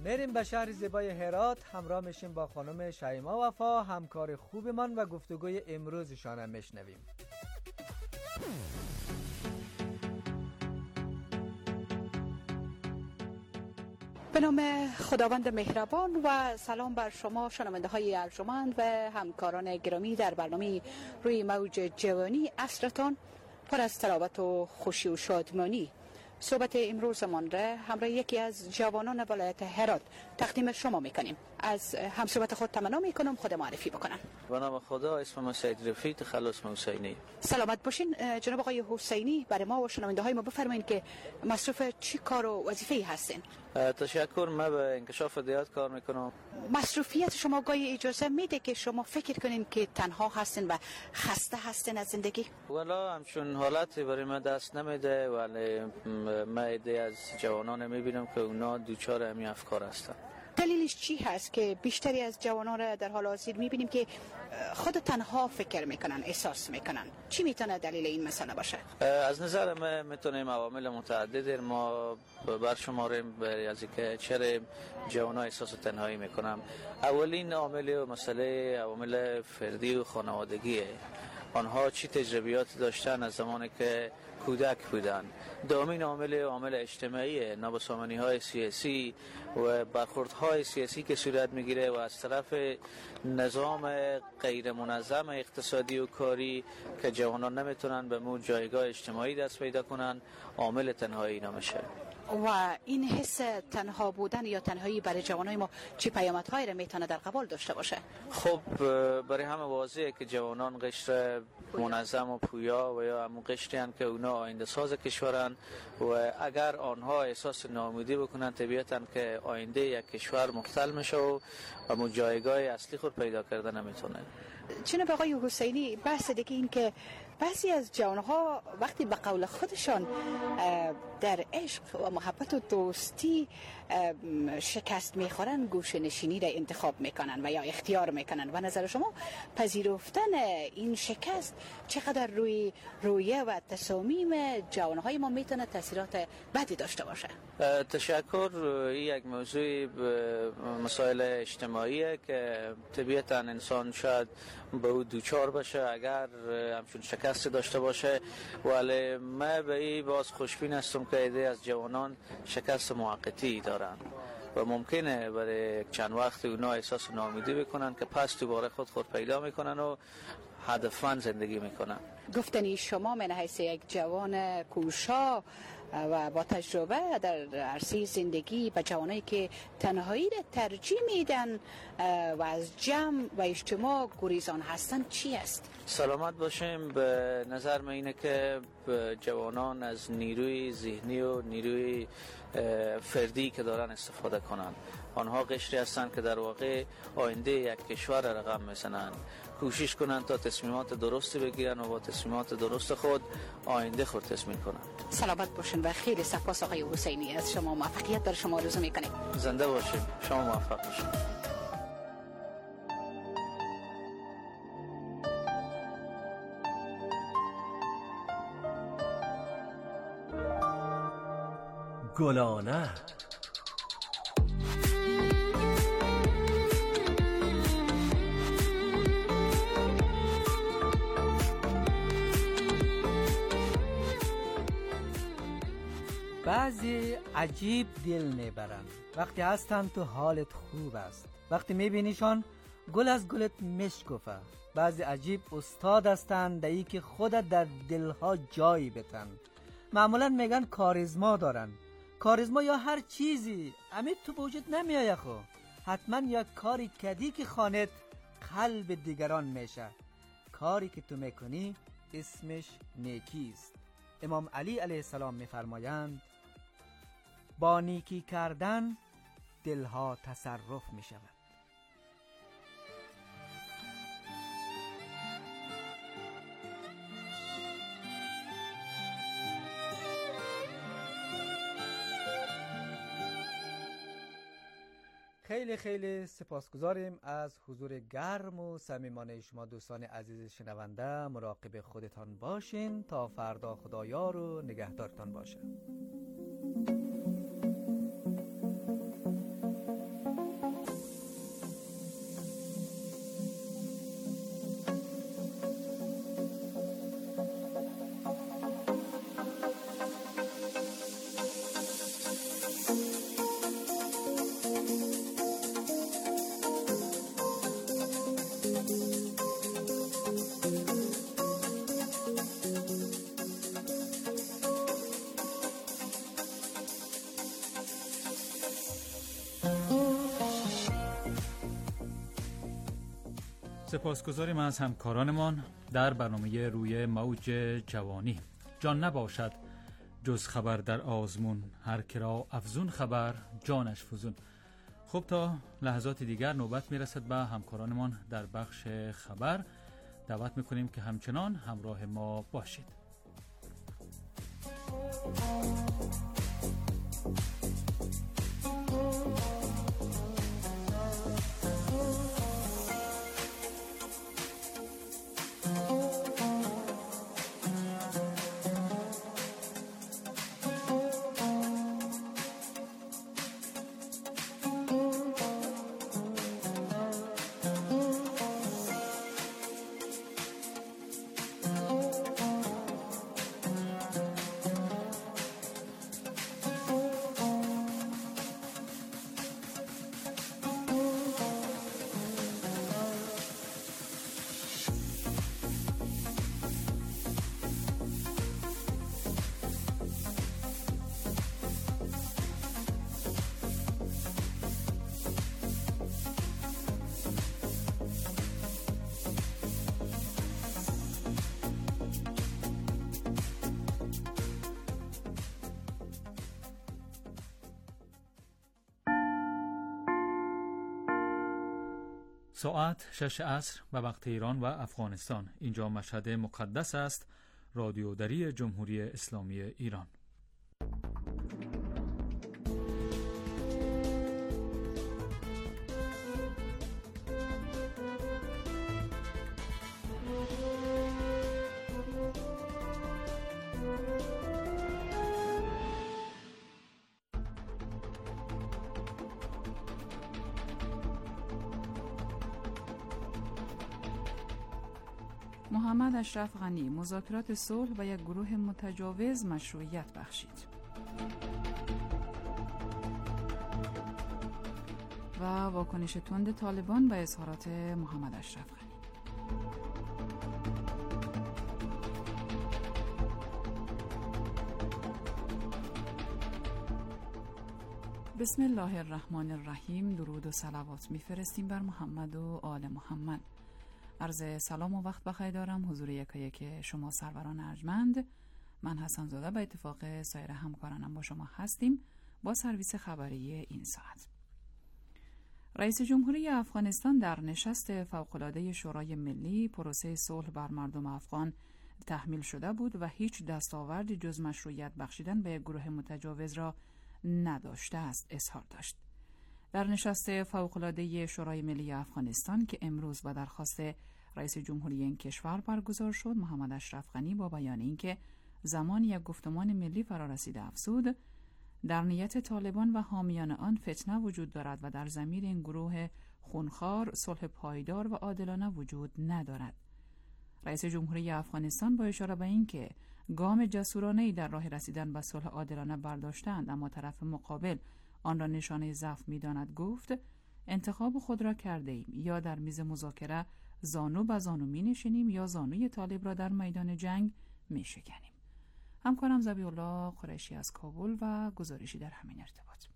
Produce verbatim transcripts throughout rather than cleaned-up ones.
میریم به شهر زیبای هرات، همراه میشیم با خانم شیما وفا، همکار خوبمان، و گفتگوی امروزشان هم میشنویم. به نام خداوند مهربان و سلام بر شما شنونده های ارجمند و همکاران گرامی در برنامه روی موج جوانی. عصرتان پر از تراوت و خوشی و شادمانی. صحبت امروزمان را همراه یکی از جوانان ولایت هرات تقدیم شما میکنیم. از همصحبت خود تمنا میکنم خود معرفی بکنن. به نام خدا، اسم من سید رفیق تخلص حسینی. سلامت باشین جناب آقای حسینی. برای ما و شنونده های ما بفرمایید که مصروف چی کار و وظیفه‌ای هستین؟ تشکر. من به انکشاف دیات کار میکنم. مصروفیت شما گاهی اجازه میده که شما فکر کنین که تنها هستین و خسته هستین از زندگی؟ والا همچون حالتی برای من دست نمیده، ولی من ایده از جوانان میبینم که اونا دوچار همین افکار هستن. دلیلش چی هست که بیشتری از جوانان را در حال حاضر میبینیم که خود تنها فکر میکنن، احساس میکنن؟ چی میتونه دلیل این مسئله باشه؟ از نظر من میتونیم عوامل متعدد ما برشماریم از اینکه چرا جوانان احساس تنهایی میکنن. اولین عامل و مسئله عوامل فردی و خانوادگیه. آنها چی تجربیات داشتن از زمانی که کودک بودن. دومین عامل عامل اجتماعی، نابسامانی های سیاسی و برخوردهای سیاسی که صورت میگیره و از طرف نظام غیر منظم اقتصادی و کاری که جوانان نمیتونن به مو جایگاه اجتماعی دست پیدا کنن، عامل تنهایی اینا میشه. و این حس تنها بودن یا تنهایی برای جوانای ما چه پیامدهایی را میتونه در قبال داشته باشه؟ خب برای همه واضحه که جوانان قشر منظم و پویا و یا همون قشری هستند که اونا آینده ساز کشورن و اگر آنها احساس ناامیدی بکنن طبیعتاً که آینده یک کشور مختل میشه و همون جایگاه اصلی خود پیدا کردن نمیتونه. جناب آقای حسینی، بحث دیگه این که بعضی از جوانها وقتی به قول خودشان در عشق و محبت و دوستی شکست میخورن، گوشه نشینی را انتخاب میکنن و یا اختیار میکنن. و نظر شما پذیرفتن این شکست چقدر روی رویه و تصامیم جوانهای ما میتونه تاثیرات بدی داشته باشه؟ تشکر. این یک موضوع مسائل اجتماعیه که طبیعتا انسان شاید به او دوچار باشه اگر همچون شکست داشته باشه، ولی من به این باز خوشبین هستم که ایده از جوانان شکست موقتی دارن و ممکنه برای چند وقت اونا احساس ناامیدی بکنن که پس دوباره خود خود پیدا میکنن و هدفمند زندگی میکنن. گفتنی شما من حیث یک جوان کوشا و با تجربه در عرصه زندگی و جوانایی که تنهایی را ترجیح میدن و از جمع و اجتماع گریزان هستن چی است؟ سلامت باشیم. به نظر من اینه که جوانان از نیروی ذهنی و نیروی فردی که دارن استفاده کنن. آنها قشری هستن که در واقع آینده یک کشور رقم میزنن. کوشش کنن تا تصمیمات درستی بگیرن و با تصمیمات درست خود آینده خود تصمیم کنن. سلامت باشین و خیلی سپاس آقای حسینی. از شما موفقیت در شما آرزو میکنیم. زنده باشیم. شما موفق باشین. گلانه بعضی عجیب دل میبرن وقتی هستن تو حالت خوب است. وقتی میبینیشان گل از گلت مشکوفه. بعضی عجیب استاد هستن دایی که خود در دلها جایی بتن. معمولا میگن کاریزما دارن. کاریزما یا هر چیزی امید تو وجود نمیایه خو. حتما یا کاری کدی که خانت قلب دیگران میشه. کاری که تو میکنی اسمش نیکی است. امام علی علیه السلام میفرمایند با نیکی کردن دلها تصرف میشود. خیلی خیلی سپاسگزاریم از حضور گرم و صمیمانه شما دوستان عزیز شنونده. مراقب خودتان باشین تا فردا. خدایار و نگهدارتان باشه. سپاسگزاریم از همکارانمان در برنامه روی موج جوانی. جان نباشد جز خبر در آزمون، هر کرا افزون خبر جانش فزون. خب تا لحظات دیگر نوبت میرسد به همکارانمان در بخش خبر. دعوت میکنیم که همچنان همراه ما باشید. ساعت شش عصر به وقت ایران و افغانستان. اینجا مشهد مقدس است، رادیو دری جمهوری اسلامی ایران. محمد اشرف غنی مذاکرات صلح و یک گروه متجاوز مشروعیت بخشید. و واکنش تند طالبان به اظهارات محمد اشرف غنی. بسم الله الرحمن الرحیم. درود و صلوات میفرستیم بر محمد و آل محمد. عرض سلام و وقت بخیر دارم حضور یکایک شما سروران ارجمند. من حسن زاده به اتفاق سایر همکارانم با شما هستیم با سرویس خبری این ساعت. رئیس جمهوری افغانستان در نشست فوق‌العاده شورای ملی پروسه صلح بر مردم افغان تحمیل شده بود و هیچ دستاوردی جز مشروعیت بخشیدن به گروه متجاوز را نداشته است اظهار داشت. در نشست فوق‌العاده شورای ملی افغانستان که امروز با درخواست رئیس جمهوری این کشور برگزار شد، محمد اشرف غنی با بیان اینکه زمان یک گفتمان ملی فرا رسیده افزود در نیت طالبان و حامیان آن فتنه وجود دارد و در ضمیر این گروه خونخوار صلح پایدار و عادلانه وجود ندارد. رئیس جمهوری افغانستان با اشاره به اینکه گام جسورانه‌ای در راه رسیدن به صلح عادلانه برداشتند اما طرف مقابل آن را نشانه ضعف می‌داند گفت انتخاب خود را کرده ایم، یا در میز مذاکره زانو به زانو می‌نشینیم یا زانوی طالب را در میدان جنگ می‌شکنیم. همکارم ذبیح الله قریشی از کابل و گزارشی در همین ارتباط.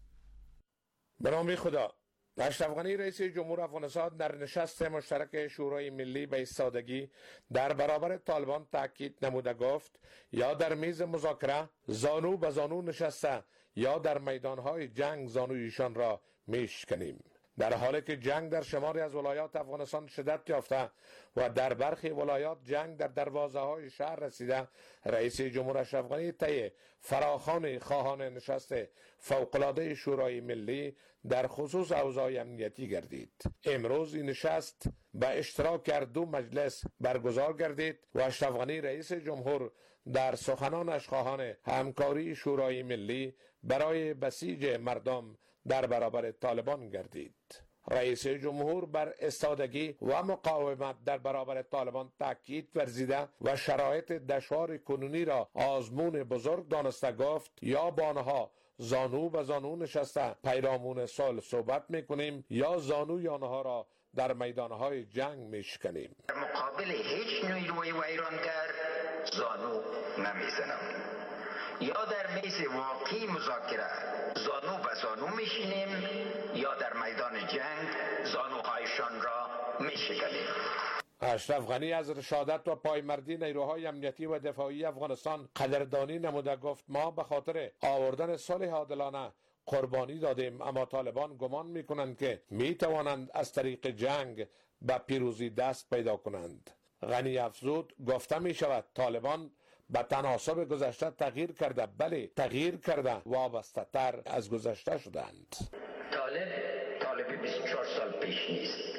به نام خدا. اشرف غنی رئیس جمهور افغانستان در نشست مشترک شورای ملی به ایستادگی در برابر طالبان تاکید نموده گفت یا در میز مذاکره زانو به زانو نشسته یا در میدانهای جنگ زانویشان را میشکنیم. در حالی که جنگ در شماری از ولایات افغانستان شدت یافته و در برخی ولایات جنگ در دروازه های شهر رسیده، رئیس جمهور اشرف غنی طی فراخوان خواهان نشست فوق‌العاده شورای ملی در خصوص اوضاع امنیتی گردید. امروز این نشست به اشتراک در دو مجلس برگزار گردید و اشرف غنی رئیس جمهور در سخنانش خواهان همکاری شورای ملی برای بسیج مردم در برابر طالبان گردید. رئیس جمهور بر استادگی و مقاومت در برابر طالبان تاکید ورزیده و شرایط دشوار کنونی را آزمون بزرگ دانسته گفت یا با آنها زانو به زانو نشسته پیرامون صلح صحبت میکنیم یا زانوی آنها را در میدانهای جنگ میشکنیم. در مقابل هیچ نیروی ویرانگر زانو نمیزنم. یا در میز واقعی مذاکره زانو به زانو میشینیم یا در میدان جنگ زانوهایشان را می شکنیم. اشرف غنی از رشادت و پایمردی نیروهای امنیتی و دفاعی افغانستان قدردانی نموده گفت ما به خاطر آوردن صلح عادلانه قربانی دادیم، اما طالبان گمان می کنند که می توانند از طریق جنگ به پیروزی دست پیدا کنند. غنی افزود گفته می شود طالبان به تناسب گذشته تغییر کرده، بله تغییر کرده، وابسته تر از گذشته شدند. طالب طالب بیست و چهار سال پیش نیست.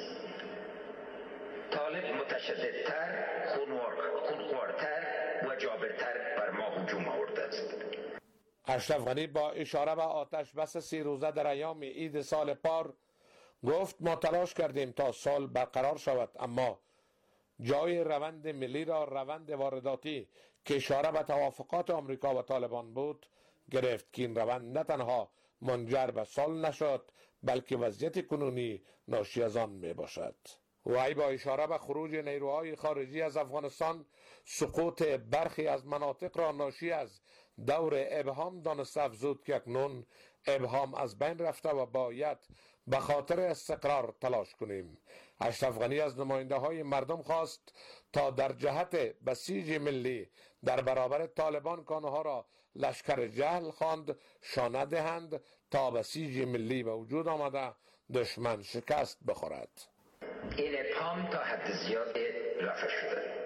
طالب متشددتر، خونخوارتر و جابرتر بر ما هجوم آورده است. اشرف غنی با اشاره به آتش بس سی روزه در ایام عید سال پار گفت ما تلاش کردیم تا صلح برقرار شود، اما جای روند ملی را روند وارداتی که اشاره به توافقات آمریکا و طالبان بود گرفت که این روند نه تنها منجر به صلح نشد بلکه وضعیت کنونی ناشی از آن می باشد. وی با اشاره به خروج نیروهای خارجی از افغانستان سقوط برخی از مناطق را ناشی از دور ابهام دانسته افزود که اکنون ابهام از بین رفته و باید به خاطر استقرار تلاش کنیم. اشرف غنی از نماینده های مردم خواست تا در جهت بسیج ملی در برابر طالبان که آنها را لشکر جهل خواند شانه دهند تا بسیج ملی به وجود آمده دشمن شکست بخورد. این ابهام تا حد زیاد رفع شده.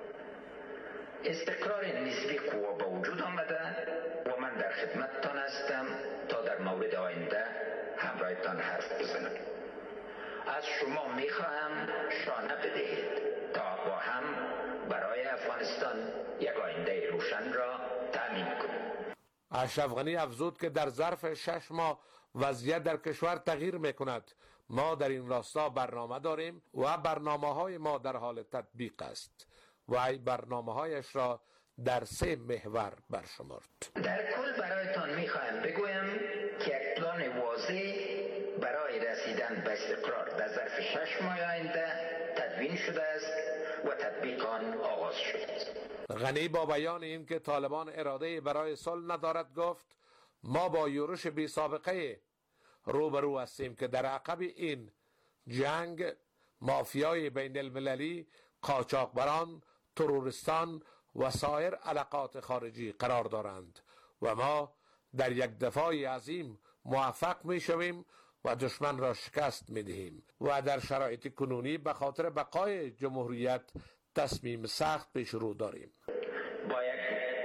استقرار نسبی قوا به وجود آمده و من در خدمتتان هستم تا در مورد آینده همراهتان حرف بزنم. از شما میخواهم شانه بدهید تا با هم برای افغانستان یک آینده روشن را تامین کنیم. اشرف غنی افزود که در ظرف شش ماه وضعیت در کشور تغییر میکند. ما در این راستا برنامه داریم و برنامه های ما در حال تطبیق است و ای برنامه هایش را در سه محور برشمرد. در کل برایتان میخواهم بگویم که یک پلان واضح برای رسیدن به استقرار در ظرف شش ماه آینده تدوین شده است و تطبیق آن آغاز شده است. غنی با بیان این که طالبان اراده برای صلح ندارد گفت ما با یورش بی سابقه روبرو هستیم که در عقب این جنگ مافیای بین المللی، قاچاقبران، تروریستان و سایر علقات خارجی قرار دارند و ما در یک دفاع عظیم موفق می شویم و دشمن را شکست می دهیم و در شرایط کنونی به خاطر بقای جمهوریت تصمیم سخت پیش رو داریم. با یک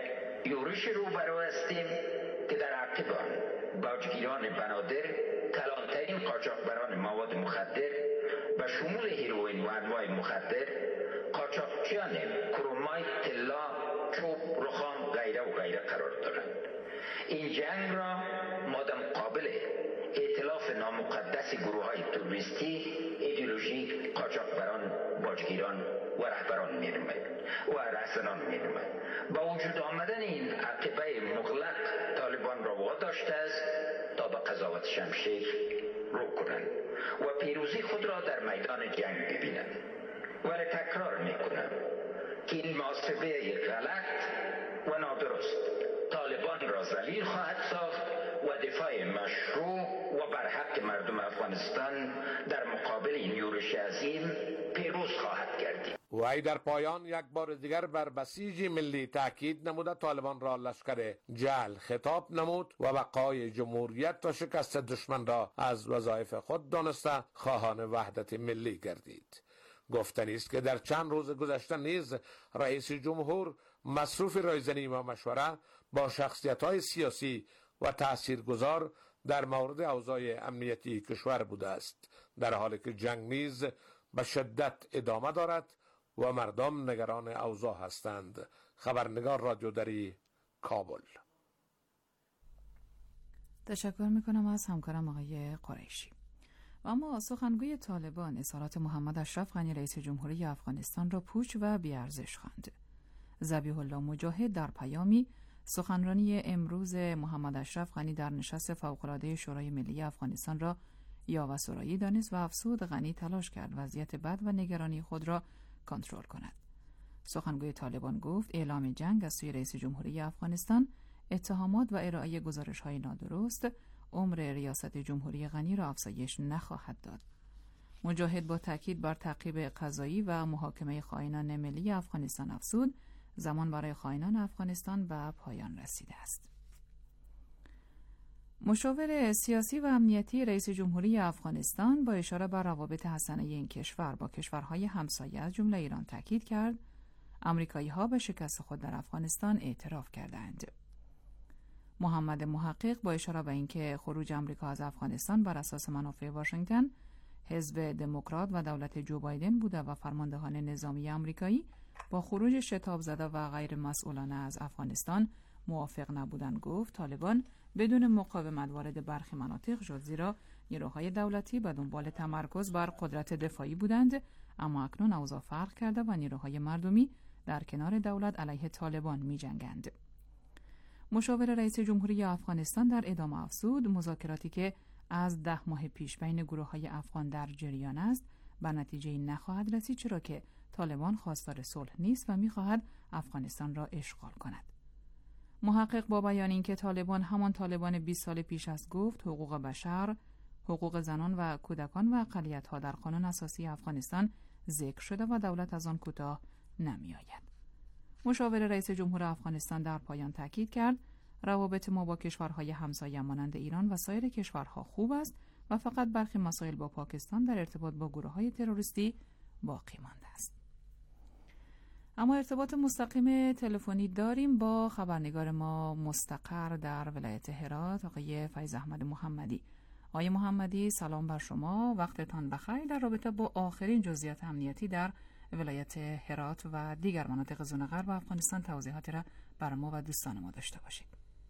یورش روبرو هستیم که در عقب آن باجگیران بنادر، کلانترین قاچاقبران مواد مخدر به شمول هیروئین و انواع مخدر، قاچاقچیان کرومایت، طلا، چوب، رخام غیره و غیره قرار دارند. این جنگ را ما در مقابل ائتلاف نامقدس گروه های تروریستی، ایدئولوژی، قاچاقبران، باجگیران و رهبران می‌نماییم و رهزنان می‌نماییم. با وجود آمدن این عقبه مغلق طالبان را واداشته است تا به قضاوت شمشیر رو کنند و پیروزی خود را در میدان جنگ ببینند. ولی تکرار میکنم که این محاسبه غلط و نادرست طالبان را ذلیل خواهد ساخت و دفاع مشروع و برحق مردم افغانستان در مقابل این یورش عظیم پیروز خواهد گردید. وی در پایان یک بار دیگر بر بسیج ملی تاکید نموده طالبان را لشکر جهل خطاب نمود و بقای جمهوریت و شکست دشمن را از وظایف خود دانسته خواهان وحدت ملی گردید. گفتنی است که در چند روز گذشته نیز رئیس جمهور مصروف رایزنی و مشوره با شخصیت‌های سیاسی و تاثیرگذار در مورد اوضاع امنیتی کشور بوده است، در حالی که جنگ نیز به شدت ادامه دارد و مردم نگران اوضاع هستند. خبرنگار رادیو دری، کابل. تشکر میکنم از همکارم آقای قریشی. و اما سخنگوی طالبان اظهارات محمد اشرف غنی رئیس جمهوری افغانستان را پوچ و بی‌ارزش خواند. ذبیح الله مجاهد در پیامی سخنرانی امروز محمد اشرف غنی در نشست فوق‌العاده شورای ملی افغانستان را یاوه‌سرایی دانست و افزود غنی تلاش کرد وضعیت بد و نگرانی خود را کنترل کند. سخنگوی طالبان گفت اعلام جنگ از سوی رئیس جمهوری افغانستان، اتهامات و ارائه گزارش‌های نادرست عمر ریاست جمهوری غنی را افزایش نخواهد داد. مجاهد با تاکید بر تعقیب قضایی و محاکمه خائنان ملی افغانستان افزود زمان برای خائنان افغانستان به پایان رسیده است. مشاور سیاسی و امنیتی رئیس جمهوری افغانستان با اشاره بر روابط حسنه این کشور با کشورهای همسایه از جمله ایران تاکید کرد آمریکایی‌ها به شکست خود در افغانستان اعتراف کردند. محمد محقق با اشاره به اینکه خروج آمریکا از افغانستان بر اساس منافع واشنگتن، حزب دموکرات و دولت جو بایدن بوده و فرماندهان نظامی آمریکایی با خروج شتاب زده و غیر مسئولانه از افغانستان موافق نبودند، گفت طالبان بدون مقاومت وارد برخی مناطق شد، زیرا نیروهای دولتی به دنبال تمرکز بر قدرت دفاعی بودند، اما اکنون اوضاع فرق کرده و نیروهای مردمی در کنار دولت علیه طالبان می جنگند. مشاور رئیس جمهوری افغانستان در ادامه افزود مذاکراتی که از ده ماه پیش بین گروه‌های افغان در جریان است به نتیجه نخواهد رسید، چرا که طالبان خواستار صلح نیست و می‌خواهد افغانستان را اشغال کند. محقق با بیان اینکه طالبان همان طالبان بیست سال پیش است گفت حقوق بشر، حقوق زنان و کودکان و اقلیت‌ها در قانون اساسی افغانستان ذکر شده و دولت از آن کوتاه نمی‌آید. مشاور رئیس جمهور افغانستان در پایان تاکید کرد روابط ما با کشورهای همسایه مانند ایران و سایر کشورها خوب است و فقط برخی مسائل با پاکستان در ارتباط با گروه‌های تروریستی باقی مانده است. اما ارتباط مستقیم تلفنی داریم با خبرنگار ما مستقر در ولایت هرات آقای فیض احمد محمدی. آقای محمدی سلام بر شما، وقتتان بخیر. در رابطه با آخرین جزئیات امنیتی در ولایت هرات و دیگر مناطق زون غرب افغانستان توضیحاتی را بر ما و دوستان ما داشته باشید.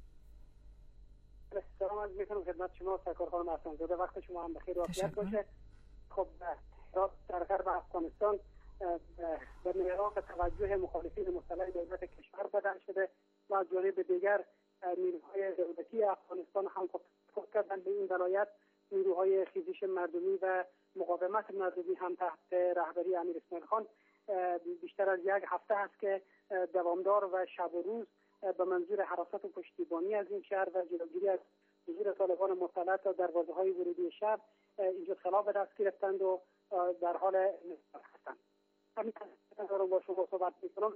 سلام عرض می‌کنم خدمت شما سرکار خانم احسان‌زاده، وقت شما هم بخیر و عافیت باشه. خب هرات در غرب افغانستان به مراق توجه مخالفین مسلح دولت کشور بدل شده و از جانب دیگر نیروهای دولتی افغانستان هم خود کردن به این ولایت. نیروهای خیزش مردمی و مقاومت مردمی هم تحت رهبری امیر اسماعیل خان بیشتر از یک هفته است که دوامدار و شب و روز به منظور حراست و پشتیبانی از این شهر و جلوگیری از حضور طالبان مسلح تا دروازه‌های ورودی شهر اینجا خلاف به دست گرفتند و در حال نظارت هستند. همین دارم با شما صحبت می‌کنم.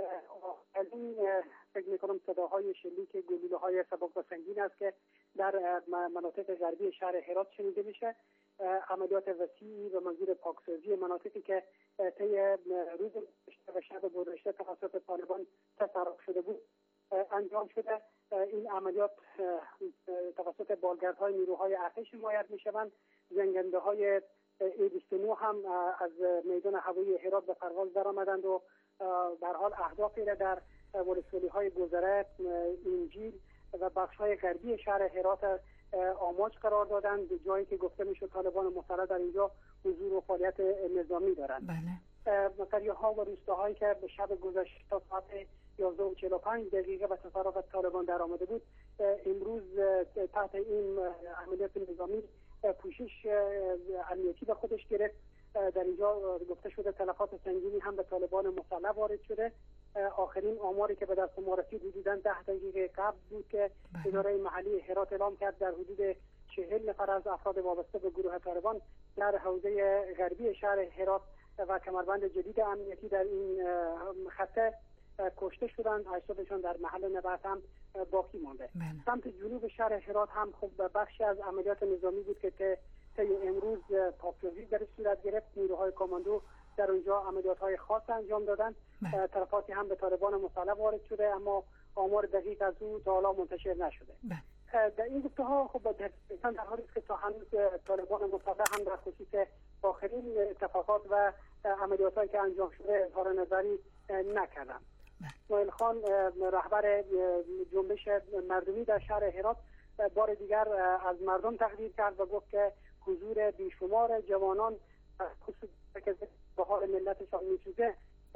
این فکر می‌کنم صداهای شلیک گلوله‌های سبک و سنگین است که در مناطق غربی شهر هرات شنیده میشه. عملیات وسیعی به منظور پاکسازی مناطقی که طی روز و شب گذشته توسط طالبان تصرف شده بود انجام شده. این عملیات توسط بالگردهای نیروهای ارتش حمایت میشوند. جنگنده ای بیست و نه هم از میدان هوایی هرات به پرواز درآمدند و به هر حال اهدافی را در ولسوالی‌های گذره، انجیل و بخش‌های غربی شهر هرات آماج قرار دادند، جایی که گفته میشه طالبان مسلح در اینجا حضور و فعالیت نظامی دارند. بله. قریه‌ها و روستاهایی که به شب گذشته تا ساعت یازده و چهل و پنج دقیقه به تصرف طالبان در آمده بود، امروز تحت این عملیات نظامی پوشش امنیتی به خودش گرفت. در اینجا گفته شده تلفات سنگینی هم به طالبان مسلح وارد شده. آخرین آماری که به دست ما رسید حدوداً ده دقیقه قبل بود که اداره محلی هرات اعلام کرد در حدود چهل نفر از افراد وابسته به گروه طالبان در حوزه غربی شهر هرات و کمربند جدید امنیتی در این خطه کشته شدند. هشتادشان در محل نبرد هم باقی مانده. سمت جنوب شهر هرات هم خب بخشی از عملیات نظامی بود که طی امروز پاکسازی در صورت گرفت. نیروهای کاماندو در اونجا عملیات‌های خاص انجام دادند. تلفاتی هم به طالبان مسلح وارد شده، اما آمار دقیق از او تا حالا منتشر نشده. در این گفته‌ها خب در حالی است که تا هنوز طالبان مسلح هم در خصوص آخرین اتفاقات و عملیات‌هایی که انجام شده اظهار نظری نکردند. اسماعیل خان رهبر جنبش مردمی در شهر هرات بار دیگر از مردم تقدیر کرد و گفت که حضور بیشمار جوانان خصوصا که به حال ملتشان میسوزه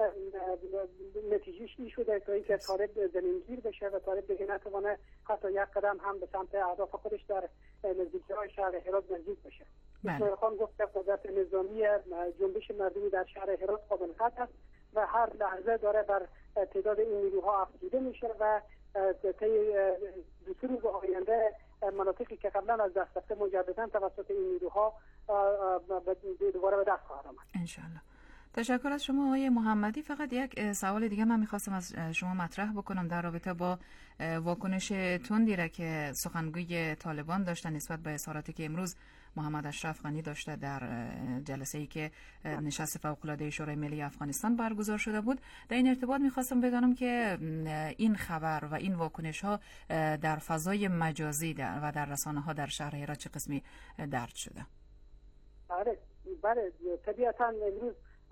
نتیجهش این شده تا اینکه طالب زمینگیر بشه و طالب دیگه نتوانه حتی یک قدم هم به سمت اهداف خودش در نزدیکی‌های شهر هرات نزدیک بشه. اسماعیل خان گفت که قدرت نظامی جنبش مردمی در شهر هرات قابل قدر است و هر لحظه داره بر تعداد این نیروها افزوده میشه و طی دو سه روز آینده مناطقی که قبلا از دست رفته مجددا توسط این نیروها دوباره به دست خواهد آمد ان شاء الله. تشکر از شما آقای محمدی. فقط یک سوال دیگه من میخواستم از شما مطرح بکنم در رابطه با واکنش تندی را که سخنگوی طالبان داشتن نسبت به اظهاراتی که امروز محمد اشرف غنی داشته در جلسه‌ای که نشست فوق‌العاده شورای ملی افغانستان برگزار شده بود. در این ارتباط میخواستم بدانم که این خبر و این واکنش ها در فضای مجازی و در رسانه ها در شهر هرات چه قسمی درد شده؟ بله بله طبیعتاً امروز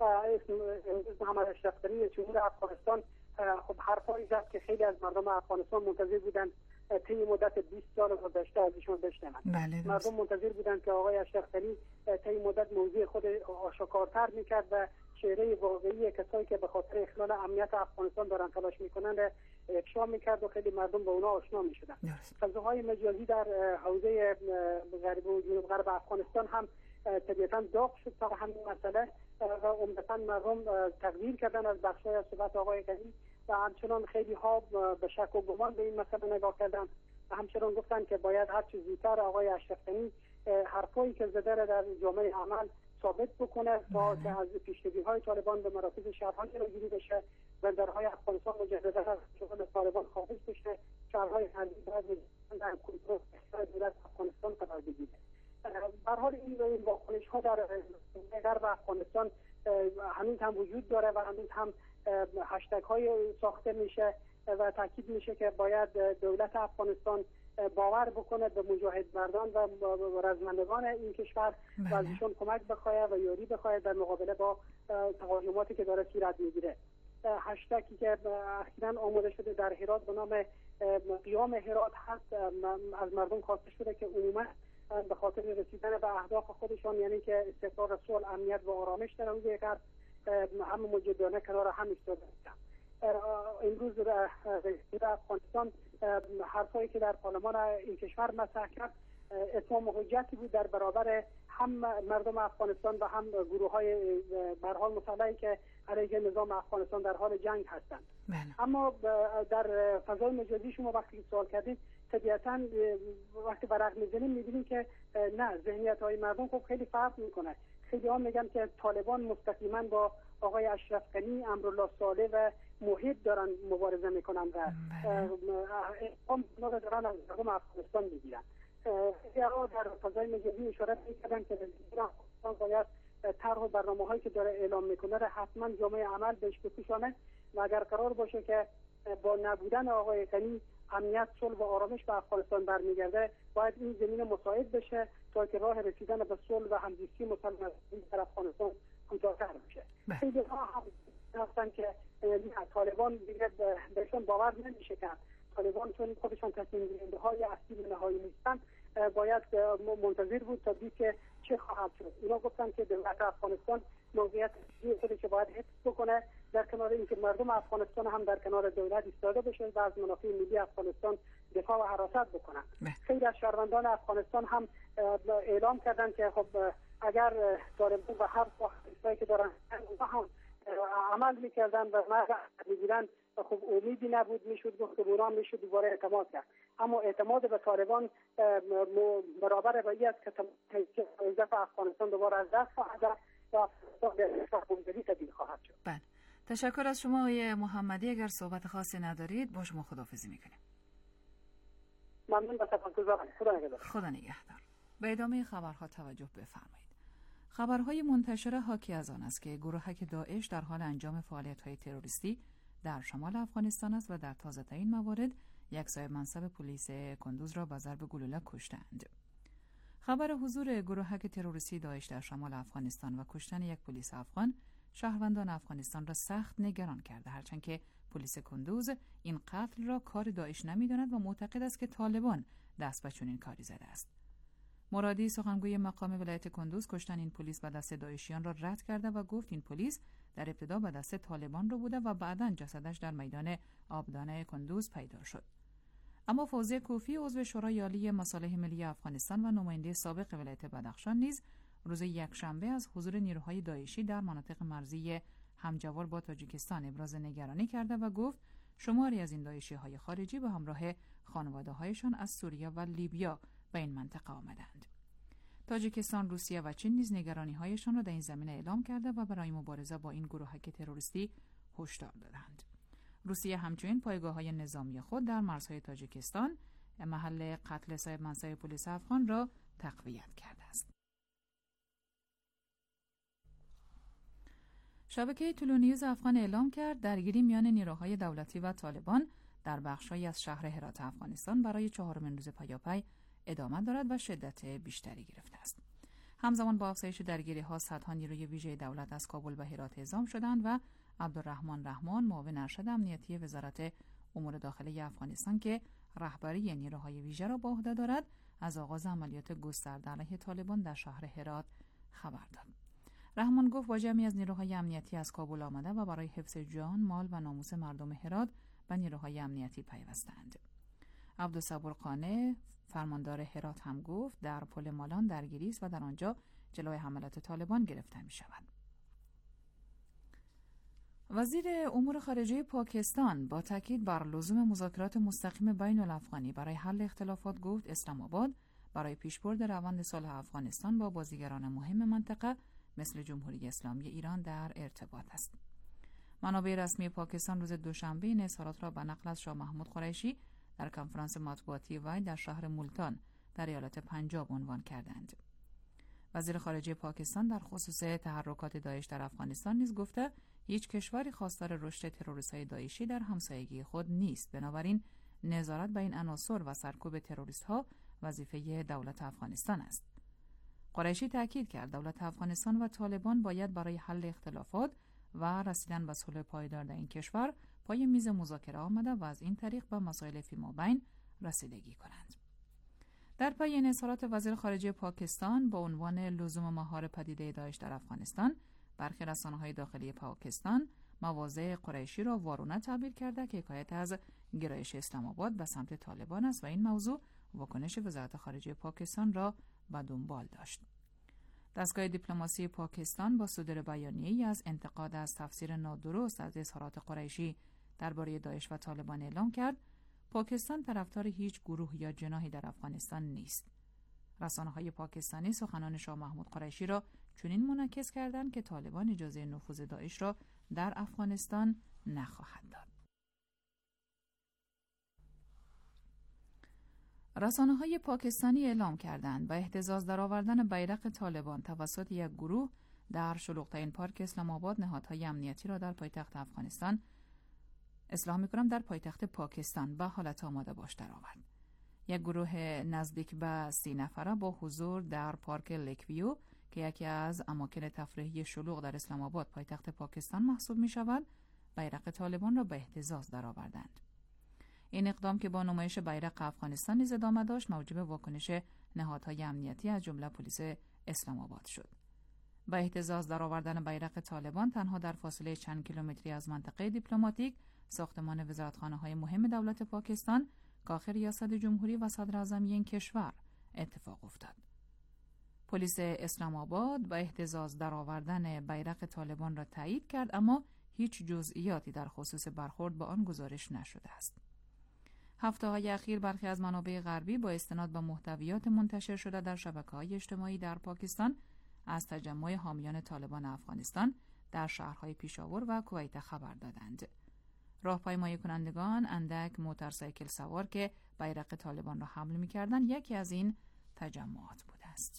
امروز محمد اشرف غنی جمهور افغانستان خب حرفایی زد که خیلی از مردم افغانستان منتظر بودن طی مدت بیست سال گذشته از ایشون بشنون. بله مردم منتظر بودن که آقای اشرف غنی طی مدت موضوع خود آشکارتر میکرد و چهره واقعی کسایی که به خاطر اخلال امنیت افغانستان دارن تلاش میکنن افشا میکرد و خیلی مردم به اونا آشنا میشدن. فضاهای مجازی در حوزه غرب و جنوب غرب افغانستان هم طبیعتاً داغ شد تا همین مسئله و عمدتاً مردم تقدیر کردن از بخشای از صحبت آقای غنی و همچنان خیلی ها به شک و گمان به این مسئله نگاه کردن و همچنان گفتن که باید هر چه زودتر آقای اشرف غنی حرفایی که زده را در جامعه عمل ثابت بکنه تا که از پیشروی‌های طالبان به مراکز شهرها جلوگیری بشه، بندرهای افغانستان مجددا از شغل طالبان خارج بشه، شهرهای غربی باید در کنترل دولت افغانستان قرار بگیره. به هر حال این این واکنش ها در غرب افغانستان هنوز هم وجود داره و هنوز هم هشتگ های ساخته میشه و تاکید میشه که باید دولت افغانستان باور بکنه به مجاهد مردان و رزمندگان این کشور و از ایشون کمک بخواه و یاری بخواه در مقابله با تهاجماتی که داره صورت میگیره. هشتگی که اخیراً آماده شده در هرات به نام قیام هرات هست، از مردم خواسته شده که عموما به خاطر رسیدن به اهداف خودشان، یعنی که استقرار صلح، امنیت و آرامش در اون کشور، همه مجددانه کنار هم ایستاده بودند. امروز رئیس افغانستان حرفایی که در پارلمان این کشور مطرح کرد اتمام حجتی بود در برابر هم مردم افغانستان و هم گروه های به هر حال مسلحی که علیه نظام افغانستان در حال جنگ هستند. اما در فضای مجازی شما وقتی سوال کردید طبیعتاً وقتی ورق می‌زنیم می‌بینیم که نه، ذهنیت‌های مردم خب خیلی فرق می‌کنه. خیلی ها میگن که طالبان مستقیما با آقای اشرف غنی، امرالله صالح و محیط دارن مبارزه میکنن و هم نوع دارن از مردم افغانستان میگیرن. خیلی ها در فضای مجازی اشاره میکردن که افغانستان باید طرح و برنامه هایی که داره اعلام میکنه را حتما جامعه عمل بهش بکشانه و اگر قرار باشه که با نبودن آقای غنی امنیت، صلح و آرامش به افغانستان برمیگرده، باید این زمین مساعد بشه تا که راه رسیدن به صلح و همزیستی مسلمان در افغانستان کوتاه‌تر بشه. خیلی ها هم هستن که طالبان دیگه بهشون باور نمیشه که طالبان چون خودشان تصمیم گیرنده های اصلی و نهایی نیستن باید منتظر بود تا دید که چه خواهد شد. اینا گفتن که دولت افغانستان موقعیت خودش که باید حفظ بکنه، در کنار اینکه مردم افغانستان هم در کنار دولت ایستاده بشن و از منافع ملی افغانستان دفاع و حراست بکنن. خیلی از شهروندان افغانستان هم اعلام کردن که خب اگر طالبان و هر ساختاری که دارن هم عمل میکردن و مرگ میگیرن، خب امیدی نبود، میشد گفتگوها میشد دوباره اعتماد کرد. اما اعتماد به طالبان برابر با این است که عزت افغانستان دوباره از دست خواهد رفت و افغانستان به سرخوردگی تبدیل خواهد شد. بله، تشکر از شما آقای محمدی. اگر صحبت خاصی ندارید با شما خداحافظی میکنیم. ممنون، به سپاسگزارم. خدا نگهدار. خدا نگهدار. به ادامه خبرها توجه بفرمایید. خبرهای منتشر حاکی از آن است که گروهک داعش در حال انجام فعالیت‌های تروریستی در شمال افغانستان است و در تازه‌ترین موارد یک صاحب منصب پلیس کندوز را با ضرب گلوله کشتند. خبر حضور گروهک تروریستی داعش در شمال افغانستان و کشتن یک پلیس افغان شهروندان افغانستان را سخت نگران کرده، هرچند که پلیس کندوز این قتل را کار داعش نمی‌داند و معتقد است که طالبان دست به چنین کاری زده است. مرادی سخنگوی مقام ولایت کندوز کشتن این پلیس به دست داعشیان را رد کرده و گفت این پلیس در ابتدا به دست طالبان را بوده و بعداً جسدش در میدان آبدانه کندوز پیدا شد. اما فوزی کوفی عضو شورای عالی مصالح ملی افغانستان و نماینده سابق ولایت بدخشان نیز روز یکشنبه از حضور نیروهای داعشی در مناطق مرزی همجوار با تاجیکستان ابراز نگرانی کرده و گفت شماری از این داعشی‌های خارجی به همراه خانواده‌هایشان از سوریه و لیبیا به این منطقه آمدند. تاجیکستان، روسیه و چین نیز نگرانی‌هایشان را در این زمینه اعلام کرده و برای مبارزه با این گروهک تروریستی هشدار دادند. روسیه همچنین پایگاه‌های نظامی خود در مرزهای تاجیکستان، محل قتل صاحب منصب پلیس افغان را تقویت کرده است. شبکه تلونیوز افغان اعلام کرد درگیری میان نیروهای دولتی و طالبان در بخش‌هایی از شهر هرات افغانستان برای چهارمین روز پیاپی ادامه دارد و شدت بیشتری گرفته است. همزمان با افزایش درگیری‌ها صدها نیروی ویژه دولت از کابل به هرات اعزام شدند و عبدالرحمن رحمان، معاون ارشد امنیتی وزارت امور داخلی افغانستان که رهبری نیروهای ویژه را به عهده دارد، از آغاز عملیات گسترده علیه طالبان در شهر هرات خبر داد. رحمان گفت با جمعی از نیروهای امنیتی از کابل آمده و برای حفظ جان، مال و ناموس مردم هرات به نیروهای امنیتی پیوستند. عبدالصبور قانع، فرماندار هرات هم گفت در پل مالان درگیری است و در آنجا جلوی حملات طالبان گرفته می شود. وزیر امور خارجه پاکستان با تاکید بر لزوم مذاکرات مستقیم بین الافغانی برای حل اختلافات گفت اسلام آباد برای پیشبرد روند صلح افغانستان با بازیگران مهم منطقه مثل جمهوری اسلامی ایران در ارتباط است. منابع رسمی پاکستان روز دوشنبه این اظهارات را به نقل از شاه محمود قریشی در کنفرانس مطبوعاتی وی در شهر مولتان در ایالت پنجاب عنوان کردند. وزیر خارجه پاکستان در خصوص تحرکات داعش در افغانستان نیز گفته هیچ کشوری خواستار رشد تروریست‌های داعشی در همسایگی خود نیست، بنابراین نظارت به این عناصر و سرکوب تروریست‌ها وظیفه دولت افغانستان است. قریشی تاکید کرد دولت افغانستان و طالبان باید برای حل اختلافات و رسیدن به صلح پایدار در این کشور پای میز مذاکره آمده و از این طریق به مسائل فیمابین رسیدگی کنند. در پی این اظهارات وزیر خارجه پاکستان با عنوان لزوم مهار پدیده داعش در افغانستان، برخی رسانه‌های داخلی پاکستان مواضع قریشی را وارونه تعبیر کرده که حکایت از گرایش اسلام آباد به سمت طالبان است و این موضوع واکنش وزارت خارجه پاکستان را به دنبال داشت. دستگاه دیپلماسی پاکستان با صدور بیانیه‌ای از انتقاد از تفسیر نادرست از اظهارات قریشی درباره داعش و طالبان اعلام کرد پاکستان طرفدار هیچ گروه یا جناحی در افغانستان نیست. رسانه‌های پاکستانی سخنان شاه محمود قریشی را چنین منعکس کردند که طالبان اجازه نفوذ داعش را در افغانستان نخواهد داد. رسانه‌های پاکستانی اعلام کردند با اهتزاز درآوردن بیرق طالبان توسط یک گروه در شلوغ‌ترین پارک اسلام آباد نهادهای امنیتی را در پایتخت افغانستان اصلاح می‌کنم در پایتخت پاکستان به حالت آماده باش درآورد. یک گروه نزدیک به سی نفره با حضور در پارک لیکویو که یکی از اماکن تفریحی شلوغ در اسلام آباد پایتخت پاکستان محسوب می‌شود، بیرق طالبان را به اهتزاز درآوردند. این اقدام که با نمایش بیرق افغانستان نیز ادامه داشت موجب واکنش نهادهای امنیتی از جمله پلیس اسلام آباد شد. با اهتزاز درآوردن بیرق طالبان تنها در فاصله چند کیلومتری از منطقه دیپلماتیک ساختمان وزارتخانه‌های مهم دولت پاکستان، کاخ ریاست جمهوری و صدر اعظمی این کشور اتفاق افتاد. پلیس اسلام آباد با اهتزاز درآوردن بیرق طالبان را تایید کرد اما هیچ جزئیاتی در خصوص برخورد با آن گزارش نشده است. هفته‌های اخیر برخی از منابع غربی با استناد به محتویات منتشر شده در شبکه‌های اجتماعی در پاکستان از تجمع حامیان طالبان افغانستان در شهرهای پیشاور و کویت خبر دادند. راهپیمایی کنندگان اندک موتورسایکل سوار که بیرق طالبان را حمل می‌کردند یکی از این تجمعات بوده است.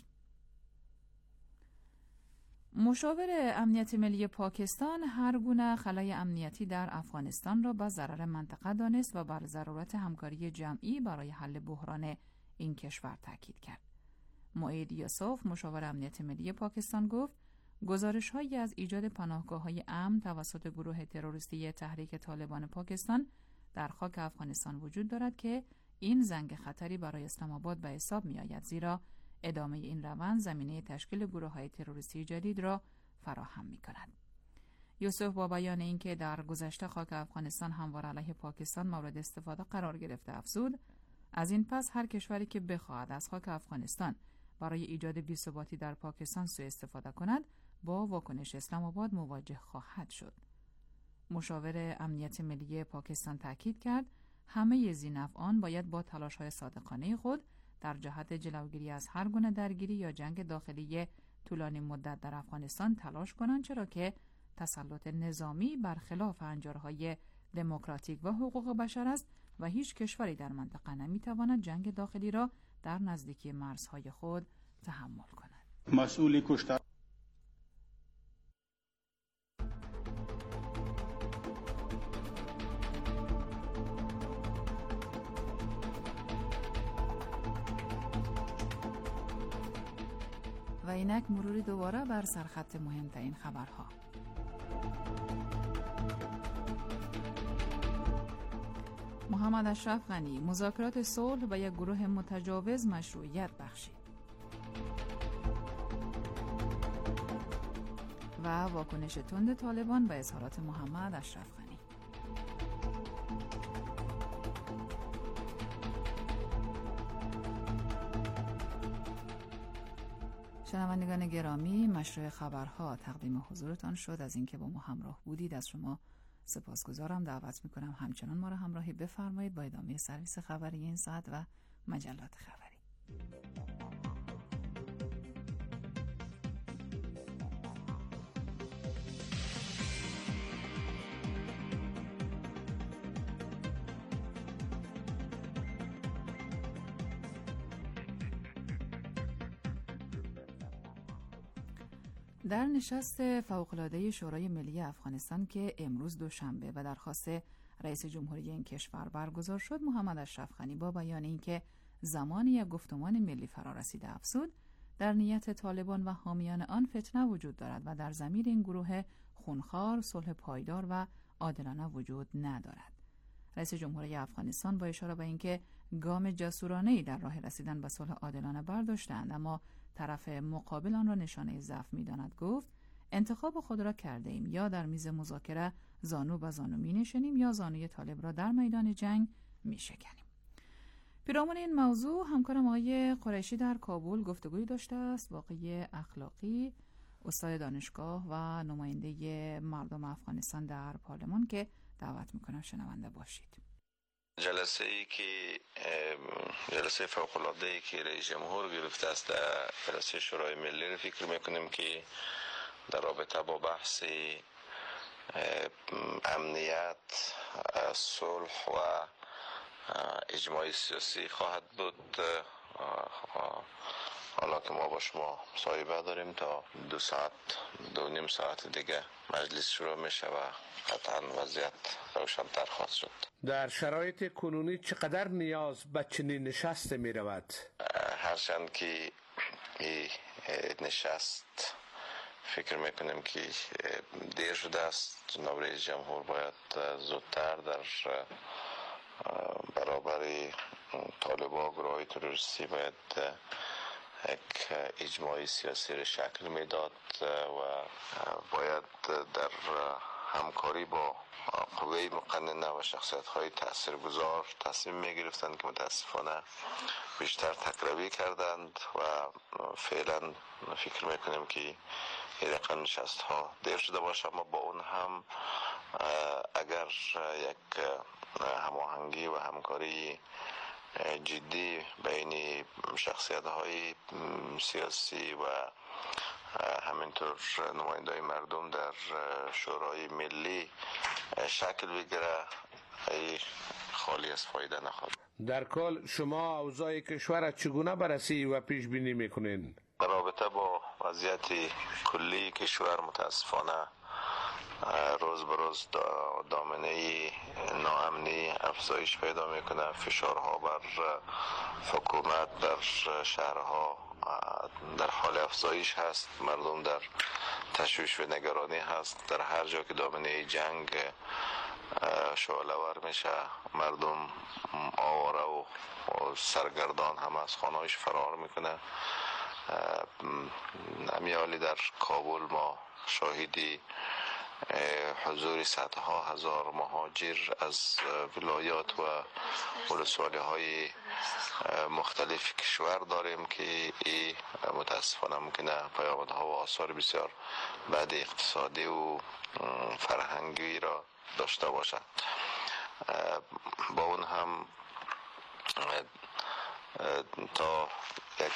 مشاور امنیت ملی پاکستان هر گونه خلای امنیتی در افغانستان را به ضرر منطقه دانست و بر ضرورت همکاری جمعی برای حل بحران این کشور تاکید کرد. معید یوسف مشاور امنیت ملی پاکستان گفت گزارش‌هایی از ایجاد پناهگاه‌های امن توسط گروه تروریستی تحریک طالبان پاکستان در خاک افغانستان وجود دارد که این زنگ خطری برای اسلام آباد به حساب می‌آید، زیرا ادامه این روند زمینه تشکیل گروه‌های تروریستی جدید را فراهم می‌کند. یوسف با بیان اینکه در گذشته خاک افغانستان همواره علیه پاکستان مورد استفاده قرار گرفته افزود، از این پس هر کشوری که بخواهد از خاک افغانستان برای ایجاد بی‌ثباتی در پاکستان سوء استفاده کند با واکنش اسلام آباد مواجه خواهد شد. مشاور امنیت ملی پاکستان تاکید کرد همه ذی‌نفعان باید با تلاش‌های صادقانه خود در جهت جلوگیری از هر گونه درگیری یا جنگ داخلی طولانی مدت در افغانستان تلاش کنند، چرا که تسلط نظامی برخلاف هنجارهای دموکراتیک و حقوق بشر است و هیچ کشوری در منطقه نمیتواند جنگ داخلی را در نزدیکی مرزهای خود تحمل کند. مسئول کشتار و اینک مروری دوباره بر سرخط مهمترین خبرها. محمد اشرف غنی مذاکرات صلح با یک گروه متجاوز مشروعیت بخشید. و واکنش تند طالبان به اظهارات محمد اشرف غنی. شنوندگان گرامی، مشروع خبرها تقدیم حضورتان شد. از اینکه با ما همراه بودید از شما سپاسگزارم. دعوت میکنم همچنان ما را همراهی بفرمایید با ادامه سرویس خبری این ساعت و مجلات خبری. در نشست فوق‌العاده شورای ملی افغانستان که امروز دوشنبه و درخواست رئیس جمهوری این کشور برگزار شد، محمد اشرف غنی با بیان اینکه زمانی یک گفتمان ملی فرا رسیده افزود در نیت طالبان و حامیان آن فتنه وجود دارد و در ضمیر این گروه خونخوار صلح پایدار و عادلانه وجود ندارد. رئیس جمهوری افغانستان با اشاره به اینکه گام جسورانه‌ای در راه رسیدن به صلح عادلانه برداشتند اما طرف مقابل آن را نشانه ضعف می‌داند، گفت انتخاب خود را کرده ایم، یا در میز مذاکره زانو به زانو می‌نشینیم یا زانوی طالب را در میدان جنگ می‌شکنیم. پیرامون این موضوع همکارم آقای قریشی در کابل گفتگوی داشته است. واقعی اخلاقی، استاد دانشگاه و نماینده مردم افغانستان در پارلمان که دعوت می‌کنم شنونده باشید. جلسه ای که جلسه فوق العاده ای که رئیس جمهور گرفته است در جلسه شورای ملی رو فکر میکنیم که در رابطه با بحث امنیت، صلح و اجماع سیاسی خواهد بود. حالا که ما با شما مصاحبه داریم تا دو ساعت دو نیم ساعت دیگه مجلس شروع میشه و قطعا وضعیت روشن‌تر خواهد شد. در شرایط کنونی چقدر نیاز به چنین نشست می رود؟ هرچند که این نشست فکر میکنیم که دیر شده است، جناب رئیس جمهور باید زودتر در برابر طالبان و گروه‌های تروریستی باید یک اجماع سیاسی را شکل میداد و باید در همکاری با قوه مقننه و شخصیت‌های تاثیرگذار تصمیم می‌گرفتند که متاسفانه بیشتر تکروی کردند و فعلا فکر می‌کنیم که این رقم نشست‌ها دیر شده باشه، اما با اون هم اگر یک هماهنگی و همکاری جدی بین شخصیت‌های سیاسی و همینطور نماینده‌های مردم در شورای ملی شکل بگیره، ای خالی از فایده نخواهد. در کل شما اوضاع کشور چگونه بررسی و پیش بینی میکنین؟ در رابطه با وضعیت کلی کشور متاسفانه روز به روز دامنه ناامنی افزایش پیدا میکنه. فشارها بر حکومت در شهرها در حال افزایش هست، مردم در تشویش و نگرانی هست. در هر جا که دامنه جنگ شعله‌ور میشه، مردم آواره و سرگردان هم از خانه‌هایش فرار میکنه. امیالی در کابل ما شاهدی حضور صدها هزار مهاجر از ولایات و ولسوالی‌های مختلف کشور داریم که ای متاسفانه ممکنه پیامدها و آثار بسیار بد اقتصادی و فرهنگی را داشته باشد. با اون هم تا یک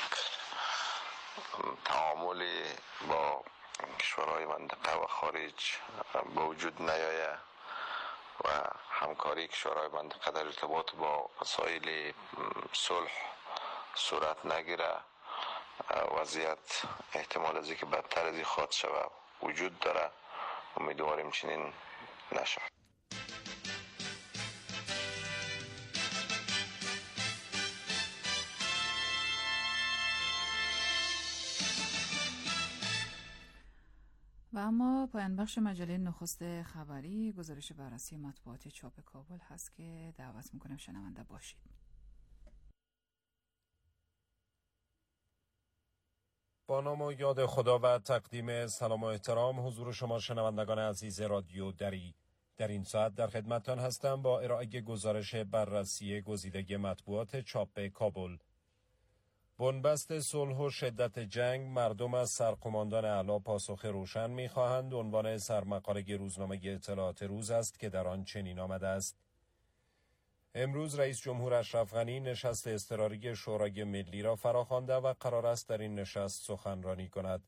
تعاملی با کشورهای منطقه و خارج به وجود نیاید و همکاری کشورهای منطقه در ارتباط با مسائل صلح صورت نگیره، وضعیت احتمال از اینکه بدتر از این خواهد شود وجود داره. امیدواریم چنین نشود. و اما پایان بخش مجله نخست خبری گزارش بررسی مطبوعات چاپ کابل هست که دعوت میکنم شنونده باشید. با نام و یاد خدا و تقدیم سلام و احترام حضور شما شنوندگان عزیز رادیو دری، در این ساعت در خدمتتان هستم با ارائه گزارش بررسی گزیده مطبوعات چاپ کابل. بنبست صلح و شدت جنگ، مردم از سرقماندان اعلی پاسخ روشن می‌خواهند. عنوان سرمقاله روزنامه اطلاعات روز است که در آن چنین آمده است: امروز رئیس جمهور اشرف غنی نشست اضطراری شورای ملی را فراخوانده و قرار است در این نشست سخنرانی کند.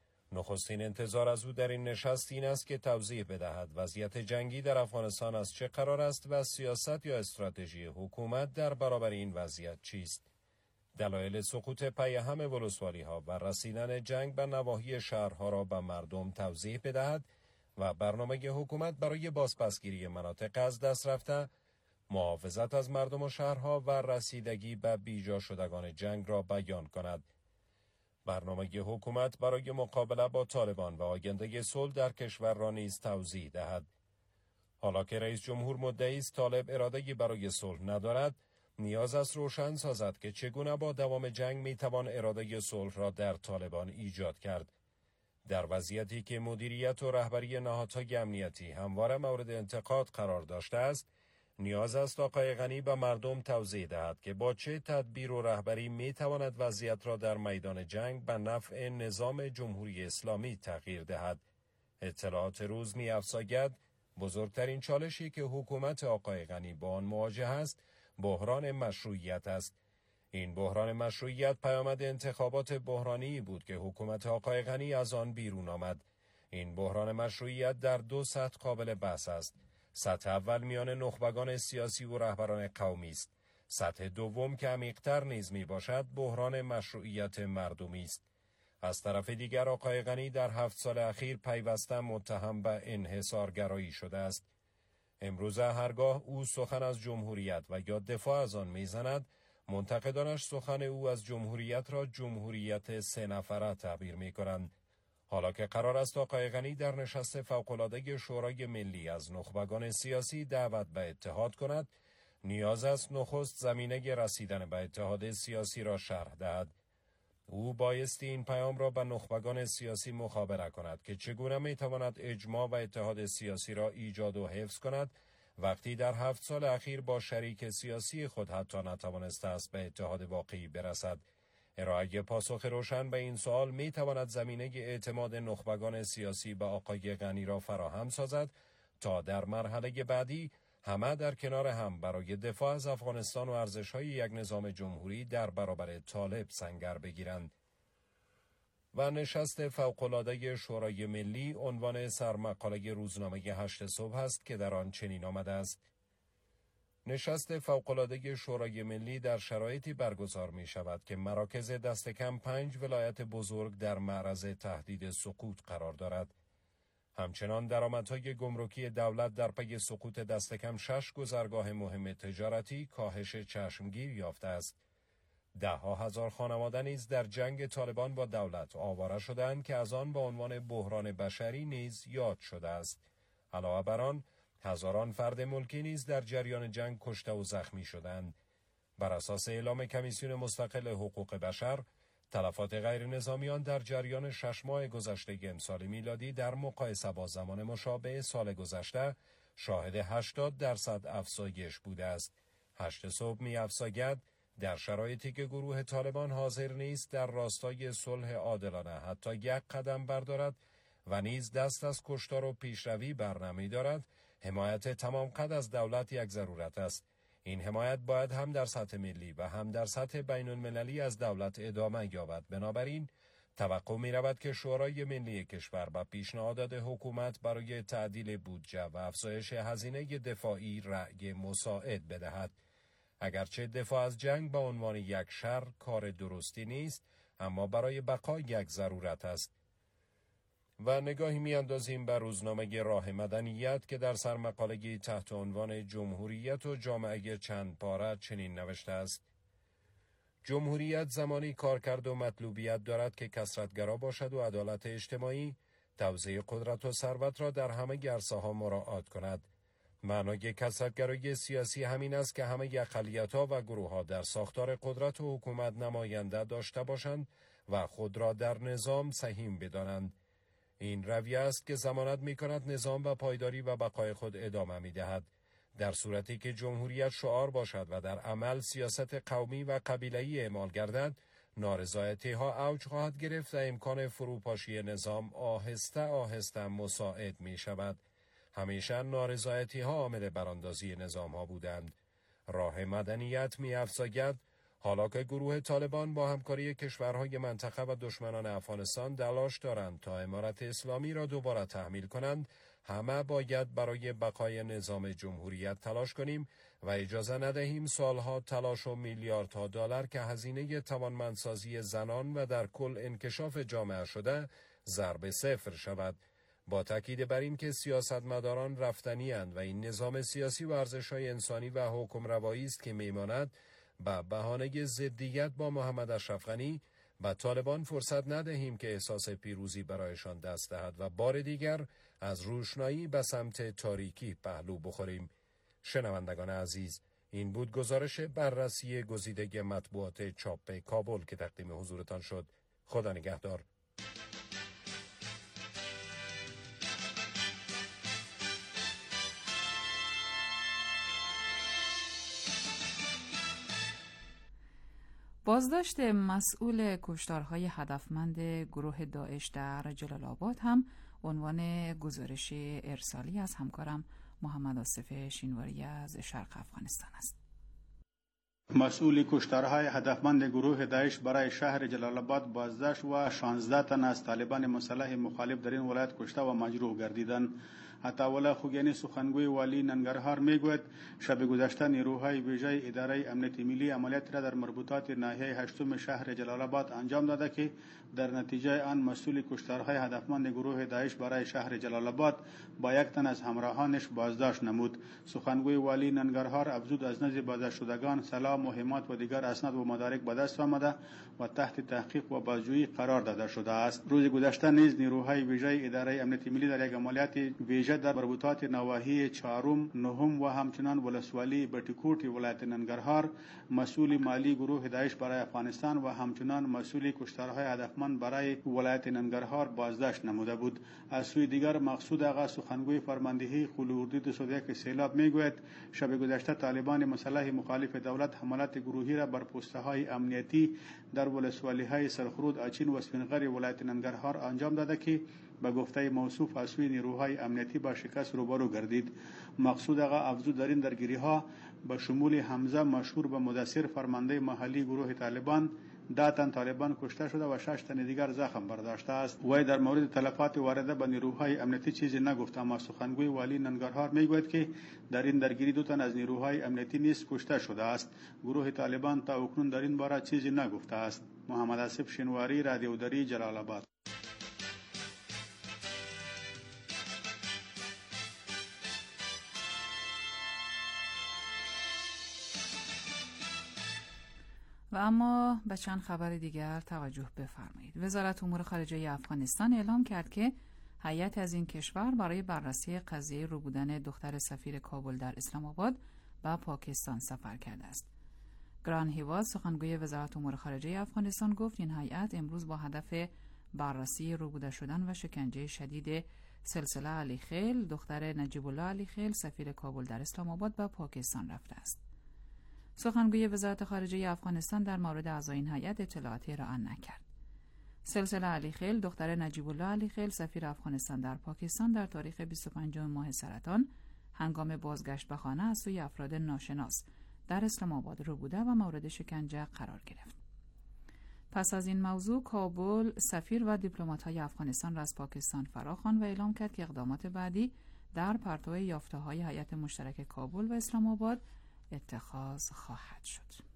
نخستین انتظار از او در این نشست این است که توضیح بدهد وضعیت جنگی در افغانستان از چه قرار است و سیاست یا استراتژی حکومت در برابر این وضعیت چیست. دلایل سقوط پیهم ولسوالی‌ها و رسیدن جنگ به نواحی شهرها را به مردم توضیح بدهد و برنامه حکومت برای بازپسگیری مناطق از دست رفته، محافظت از مردم و شهرها و رسیدگی به بیجا شدگان جنگ را بیان کند. برنامه حکومت برای مقابله با طالبان و آینده صلح در کشور را نیز توضیح دهد. حالا که رئیس جمهور مدعی است طالب اراده‌ای برای صلح ندارد، نیاز است روشن سازد که چگونه با دوام جنگ میتوان اراده صلح را در طالبان ایجاد کرد. در وضعیتی که مدیریت و رهبری نهادهای امنیتی همواره مورد انتقاد قرار داشته است، نیاز است آقای غنی به مردم توضیح دهد که با چه تدبیر و رهبری میتواند وضعیت را در میدان جنگ به نفع نظام جمهوری اسلامی تغییر دهد. اطلاعات روز می‌افزاید بزرگترین چالشی که حکومت آقای غنی با آن مواجه است بحران مشروعیت است. این بحران مشروعیت پیامد انتخابات بحرانی بود که حکومت آقای غنی از آن بیرون آمد. این بحران مشروعیت در دو سطح قابل بحث است. سطح اول میان نخبگان سیاسی و رهبران قومی است. سطح دوم که عمیق‌تر نیز می باشد بحران مشروعیت مردمی است. از طرف دیگر آقای غنی در هفت سال اخیر پیوسته متهم به انحصارگرایی شده است. امروز هرگاه او سخن از جمهوریت و یا دفاع از آن میزند، منتقدانش سخن او از جمهوریت را جمهوریت سه نفره تعبیر می کنند. حالا که قرار است آقای غنی در نشست فوق‌العاده شورای ملی از نخبگان سیاسی دعوت به اتحاد کند، نیاز است نخست زمینه رسیدن به اتحاد سیاسی را شرح دهد. او بایستی این پیام را به نخبگان سیاسی مخابره کند که چگونه میتواند اجماع و اتحاد سیاسی را ایجاد و حفظ کند وقتی در هفت سال اخیر با شریک سیاسی خود حتی نتوانسته است به اتحاد واقعی برسد. ارائه پاسخ روشن به این سوال میتواند زمینه اعتماد نخبگان سیاسی به آقای غنی را فراهم سازد تا در مرحله بعدی همه در کنار هم برای دفاع از افغانستان و ارزش‌های یک نظام جمهوری در برابر طالب سنگر بگیرند. و نشست فوق‌العاده شورای ملی عنوان سرمقاله روزنامه هشت صبح است که در آن چنین آمده است: نشست فوق‌العاده شورای ملی در شرایطی برگزار می شود که مراکز دست کم پنج ولایت بزرگ در معرض تهدید سقوط قرار دارد. همچنان درآمدهای گمرکی دولت در پی سقوط دست کم شش گذرگاه مهم تجارتی کاهش چشمگیر یافته است. ده ها هزار خانواده نیز در جنگ طالبان با دولت آواره شدند که از آن با عنوان بحران بشری نیز یاد شده است. علاوه بر آن، هزاران فرد ملکی نیز در جریان جنگ کشته و زخمی شدند. بر اساس اعلام کمیسیون مستقل حقوق بشر، تلفات غیر نظامیان در جریان شش ماه گذشته امسال میلادی در مقایسه با زمان مشابه سال گذشته شاهد هشتاد درصد افزایش بوده است. هشت صبح می افزاید در شرایطی که گروه طالبان حاضر نیست در راستای صلح عادلانه حتی یک قدم بردارد و نیز دست از کشتار و پیشروی بر نمی دارد، حمایت تمام قد از دولت یک ضرورت است. این حمایت باید هم در سطح ملی و هم در سطح بین المللی از دولت ادامه یابد. بنابراین توقع می رود که شورای ملی کشور به پیشنهادات حکومت برای تعدیل بودجه و افزایش هزینه دفاعی رأی مساعد بدهد. اگرچه دفاع از جنگ به عنوان یک شر کار درستی نیست، اما برای بقا یک ضرورت است. و نگاهی می اندازیم به روزنامه راه مدنیت که در سرمقالگی تحت عنوان جمهوریت و جامعه چند پاره چنین نوشته است: جمهوریت زمانی کارکرد و مطلوبیت دارد که کثرت‌گرا باشد و عدالت اجتماعی، توزیع قدرت و ثروت را در همه عرصه‌ها مراعات کند. معنای کثرت‌گرایی سیاسی همین است که همه اقلیت‌ها و گروه‌ها در ساختار قدرت و حکومت نماینده داشته باشند و خود را در نظام سهیم بدانند. این رویه است که ضمانت می‌کند نظام و پایداری و بقای خود ادامه می‌دهد. در صورتی که جمهوریت شعار باشد و در عمل سیاست قومی و قبیله‌ای اعمال گردد، نارضایتی‌ها اوج خواهد گرفت و امکان فروپاشی نظام آهسته آهسته مساعد می‌شود. همیشه نارضایتی‌ها عامل براندازی نظام‌ها بودند. راه مدنیت می‌افزاید حالا که گروه طالبان با همکاری کشورهای منطقه و دشمنان افغانستان تلاش دارند تا امارت اسلامی را دوباره تحمیل کنند، همه باید برای بقای نظام جمهوریت تلاش کنیم و اجازه ندهیم سالها تلاش و میلیاردها دلار که هزینه توانمندسازی زنان و در کل انکشاف جامعه شده ضرب صفر شود. با تاکید بر این که سیاستمداران رفتنی اند و این نظام سیاسی و ارزش‌های انسانی و حکم روایی است که میماند، به بهانه ضدیت با محمد اشرف غنی به طالبان فرصت ندهیم که احساس پیروزی برایشان دست دهد و بار دیگر از روشنایی به سمت تاریکی پهلو بخوریم. شنوندگان عزیز، این بود گزارش بررسی گزیده مطبوعات چاپ کابل که تقدیم حضورتان شد. خدا نگهدار. بازداشت مسئول کشتارهای هدفمند گروه داعش در جلال آباد هم عنوان گزارش ارسالی از همکارم محمد آصف شینواری از شرق افغانستان است. مسئول کشتارهای هدفمند گروه داعش برای شهر جلال آباد بازداشت و شانزده تن از طالبان مسلح مخالف در این ولایت کشته و مجروح گردیدند. عطاالله خوگیانی سخنگوی والی ننگرهار میگوید شب گذشته نیروهای ویژه اداره امنیت ملی عملیات را در مربوطات ناحیه هشتم شهر جلال آباد انجام داده که در نتیجه آن مسئول کشتارهای هدفمند گروه داعش برای شهر جلال آباد با یک تن از همراهانش بازداشت نمود. سخنگوی والی ننگرهار افزود از نزد بازداشت شدگان سلاح، مهمات و دیگر اسناد و مدارک به دست آمده و تحت تحقیق و بازجویی قرار داده شده است. روز گذشته نیز نیروهای ویژه اداره امنیت ملی در یک عملیات ویژه در مربوطات نواحی چهارم، نهم و همچنان ولسوالی بټیکوټ ولایت ننگرهار مسئول مالی گروه داعش برای افغانستان و همچنان مسئول کشتارهای هدفمند برای ولایت ننگرهار بازداشت نموده بود. از سوی دیگر مقصود آقا سخنگوی فرماندهی خلوردی دو صد و یک سیلاب میگوید شب گذشته طالبان مسلح مخالف دولت حملات گروهی را بر پوسته های امنیتی در ولسوالی های سرخرود، اچین و سپینغر ولایت ننگرهار انجام داده که به گفته موصوف از سوی نیروهای امنیتی با شکست روبرو گردید. مقصود آقا افزود در این درگیری ها به شمول حمزه مشهور به مدثر فرمانده محلی گروه طالبان ده تن طالبان کشته شده و شش تن دیگر زخم برداشته است. وی در مورد تلفات وارده به نیروهای امنیتی چیزی نگفت، اما سخنگوی والی ننگرهار میگوید که در این درگیری دو تن از نیروهای امنیتی نیز کشته شده است. گروه طالبان تا اکنون در این باره چیزی نگفته است. محمد آصف شینواری، رادیو دری، جلال آباد. و اما به چند خبر دیگر توجه بفرمایید. وزارت امور خارجه افغانستان اعلام کرد که هیئت از این کشور برای بررسی قضیه ربودن دختر سفیر کابل در اسلام آباد به پاکستان سفر کرده است. گران هیواز، سخنگوی وزارت امور خارجه افغانستان، گفت این هیئت امروز با هدف بررسی ربوده شدن و شکنجه شدید سلسله علی خیل، دختر نجیب الله علی خیل، سفیر کابل در اسلام آباد به پاکستان رفته است. سخنگوی وزارت خارجه افغانستان در مورد اعضای این هیئت اطلاعاتی ارائه نکرد. سلسله علی خیل، دختر نجیب الله علی خیل، سفیر افغانستان در پاکستان، در تاریخ بیست و پنجم ماه سرطان هنگام بازگشت به خانه از سوی افراد ناشناس در اسلام آباد رو بوده و مورد شکنجه قرار گرفت. پس از این موضوع کابل سفیر و دیپلمات‌های افغانستان را از پاکستان فراخواند و اعلام کرد که اقدامات بعدی در پرتو یافته‌های هیئت مشترک کابل و اسلام آباد اتخاذ خواهد شد.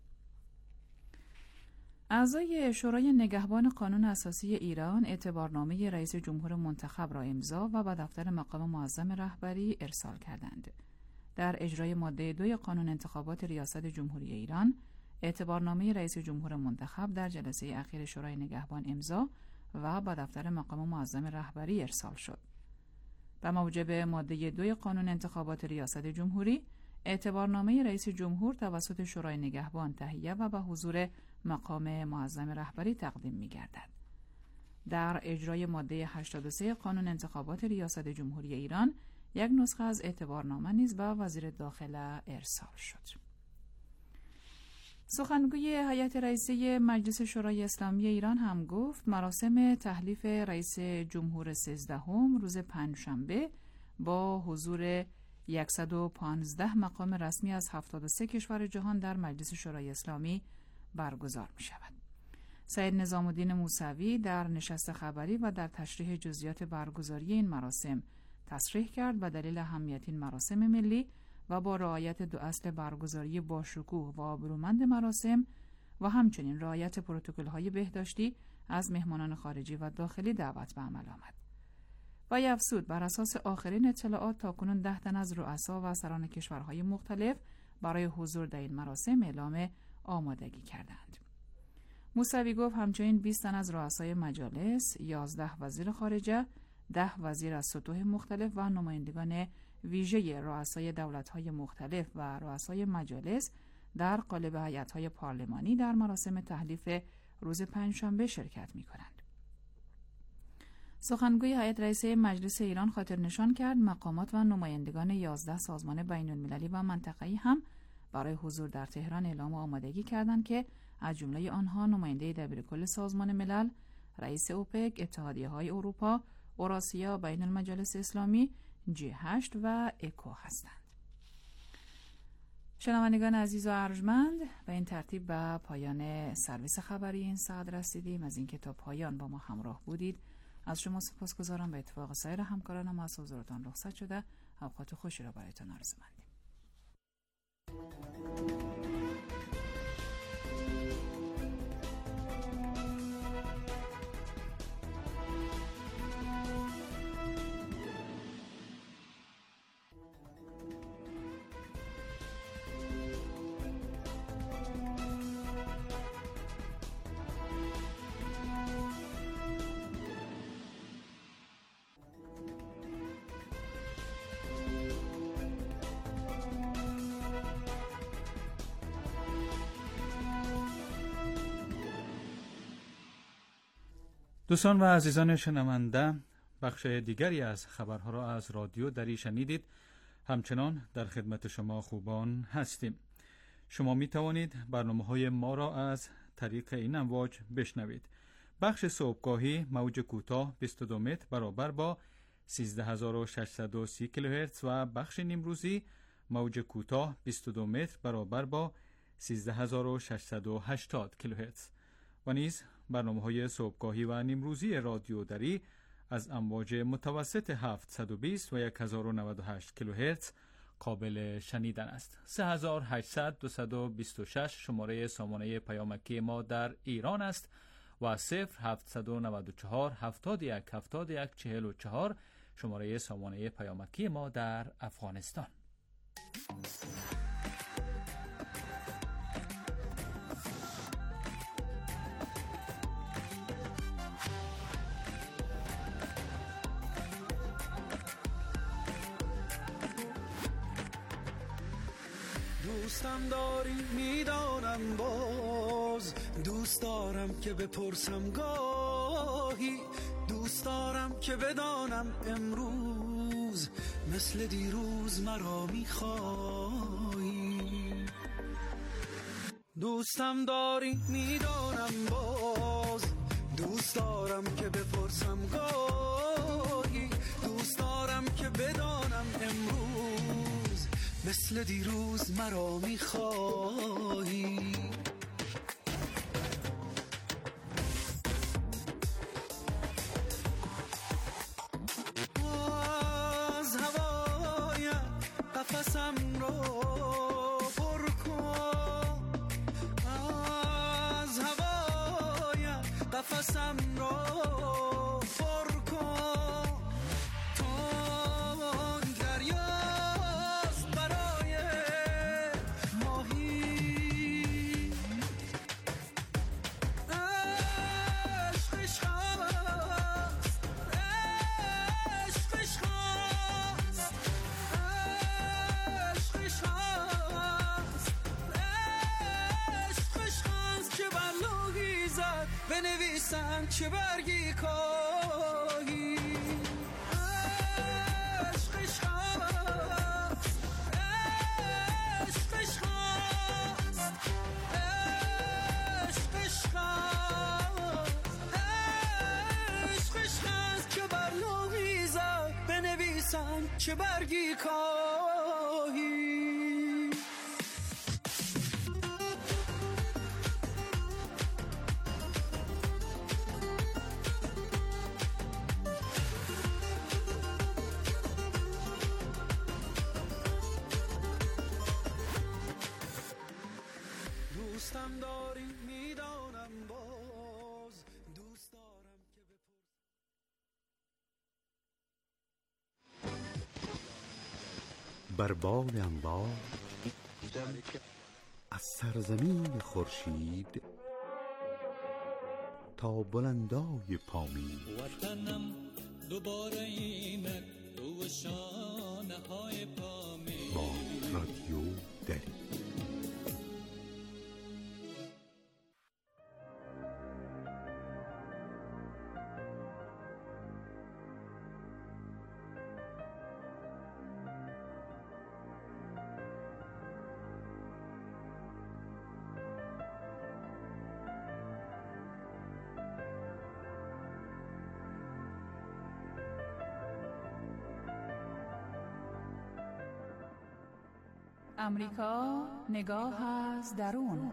اعضای شورای نگهبان قانون اساسی ایران اعتبارنامه رئیس جمهور منتخب را امضا و به دفتر مقام معظم رهبری ارسال کردند. در اجرای ماده دوی قانون انتخابات ریاست جمهوری ایران، اعتبارنامه رئیس جمهور منتخب در جلسه اخیر شورای نگهبان امضا و به دفتر مقام معظم رهبری ارسال شد. به موجب ماده دوی قانون انتخابات ریاست جمهوری، اعتبارنامه رئیس جمهور توسط شورای نگهبان تهیه و به حضور مقام معظم رهبری تقدیم می‌گردد. در اجرای ماده هشتاد و سه قانون انتخابات ریاست جمهوری ایران، یک نسخه از اعتبارنامه نیز به وزیر داخله ارسال شد. سخنگوی هیئت رئیسه مجلس شورای اسلامی ایران هم گفت مراسم تحلیف رئیس جمهور سیزدهم روز پنجشنبه با حضور صد و پانزده مقام رسمی از هفتاد و سه کشور جهان در مجلس شورای اسلامی برگزار می شود. سید نظام الدین موسوی در نشست خبری و در تشریح جزئیات برگزاری این مراسم تصریح کرد به دلیل اهمیت این مراسم ملی و با رعایت دو اصل برگزاری باشکوه و آبرومند مراسم و همچنین رعایت پروتکل‌های بهداشتی از مهمانان خارجی و داخلی دعوت به عمل آمد. و افزود بر اساس آخرین اطلاعات تاکنون ده تن از رؤسا و سران کشورهای مختلف برای حضور در این مراسم اعلام آمادگی کردند. موسوی گفت همچنین بیست تن از رؤسای مجالس، یازده وزیر خارجه، ده وزیر از سطوح مختلف و نمایندگان ویژه رؤسای دولت‌های مختلف و رؤسای مجالس در قالب هیئت‌های پارلمانی در مراسم تحلیف روز پنجشنبه شرکت می‌کنند. سخنگوی هیئت رئیسه مجلس ایران خاطر نشان کرد مقامات و نمایندگان یازده سازمان بین‌المللی و منطقه‌ای هم برای حضور در تهران اعلام آمادگی کردند که از جمله آنها نماینده دبیرکل سازمان ملل، رئیس اوپک، اتحادیه‌های اروپا، اوراسیا، بین المجالس اسلامی، جی هشت و اکو هستند. شنوندگان عزیز و ارجمند، به این ترتیب به پایان سرویس خبری این ساعت رسیدیم. از اینکه تا پایان با ما همراه بودید از شما سپاسگزارم. به اتفاق سایر همکارانم از حضورتان رخصت شده. اوقات خوشی را برایتان آرزومندیم. دوستان و عزیزان شنونده، بخش دیگری از خبرها را از رادیو دری شنیدید. همچنان در خدمت شما خوبان هستیم. شما می توانید برنامه های ما را از طریق این امواج بشنوید. بخش صبحگاهی موج کوتاه بیست و دو متر برابر با سیزده هزار و ششصد و سی کیلوهرتز و بخش نیمروزی موج کوتاه بیست و دو متر برابر با سیزده هزار و ششصد و هشتاد کیلوهرتز و نیز برنامه‌های صبحگاهی و نیمروزی رادیو دری از امواج متوسط هفتصد و بیست و هزار و نود و هشت کیلوهرتز قابل شنیدن است. سه هزار و هشتصد دویست و بیست و شش شماره سامانه پیامکی ما در ایران است و صفر هفتصد و نود و چهار هفتاد و یک هفتاد و یک چهل و چهار شماره سامانه پیامکی ما در افغانستان. دوستم داری میدانم، باز دوست دارم که بپرسم گاهی، دوست دارم که بدانم امروز مثل دیروز مرا میخوایی. دوستم داری میدانم، باز دوست دارم که بپرسم گاهی، دوست دارم که بدانم امروز مثل دیروز مرا میخواهی. از هوایم قفسم رو پر کن، از هوایم قفسم رو پر کن. تو دریاست برای ماهی، عشقش خواست، عشقش خواست، عشقش خواست، عشقش خواست که بر لوحی زد بنویسم چه برگی کاهی. عشقش خواست، عشقش خواست، عشقش خواست، عشقش خواست که بر لوحی زد بنویسم چه برگی کاهی. دوستم داری میدانم باز، دوست دارم که بر بال انبار از سرزمین خورشید تا بلندای پامین، وطنم دوباره اینک تو شانه های پامین. با رادیو دری. امریکا نگاه از درون.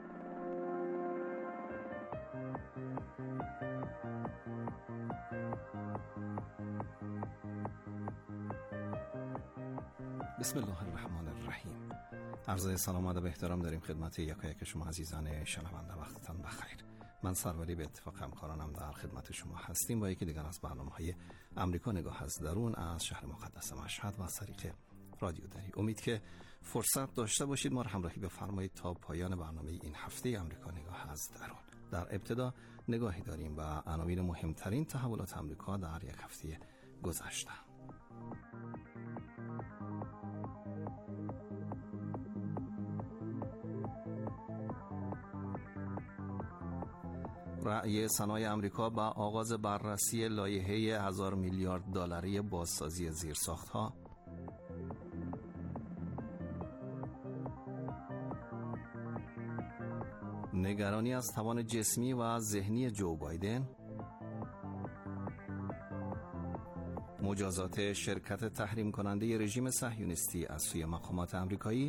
بسم الله الرحمن الرحیم. عرض سلام و ادب و احترام داریم خدمت یکایک شما عزیزان شنونده. وقتتان بخیر. من سروری به اتفاق همکارانم در خدمت شما هستیم با یکی دیگر از برنامه‌های امریکا نگاه از درون از شهر مقدس مشهد و از طریق رادیو دری. امید که فرصت داشته باشید ما را همراهی بفرمایید تا پایان برنامه این هفته امریکا نگاه از درون. در ابتدا نگاهی داریم به عناوین مهمترین تحولات امریکا در یک هفته گذشته. رأی سنای امریکا با آغاز بررسی لایحه هزار میلیارد دلاری بازسازی زیرساخت‌ها، نگرانی از توان جسمی و ذهنی جو بایدن، مجازات شرکت تحریم کننده رژیم صهیونیستی از سوی مقامات آمریکایی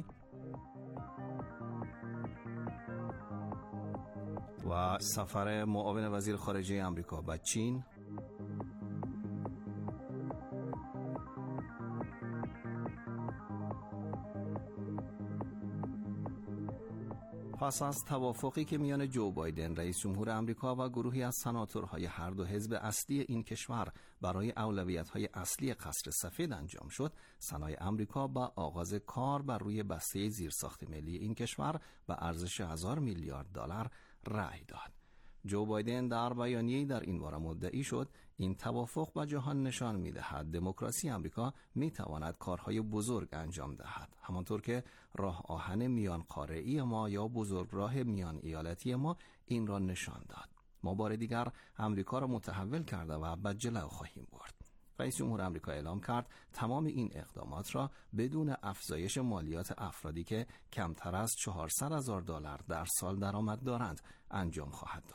و سفر معاون وزیر خارجه آمریکا به چین، پس از توافقی که میان جو بایدن رئیس جمهور آمریکا و گروهی از سناتورهای هر دو حزب اصلی این کشور برای اولویت‌های اصلی قصر سفید انجام شد، سنای آمریکا با آغاز کار بر روی بسته زیرساخت ملی این کشور به ارزش هزار میلیارد دلار رأی داد. جو بایدن در بیانیه‌ای در این باره مدعی شد این توافق به جهان نشان می‌دهد دموکراسی آمریکا می‌تواند کارهای بزرگ انجام دهد، همانطور که راه آهن میان قاره‌ای ما یا بزرگراه میان ایالتی ما این را نشان داد. ما بار دیگر آمریکا را متحول کرده و به جلو خواهیم برد. رئیس جمهور آمریکا اعلام کرد تمام این اقدامات را بدون افزایش مالیات افرادی که کمتر از چهارصد هزار دلار در سال درآمد دارند انجام خواهد داد.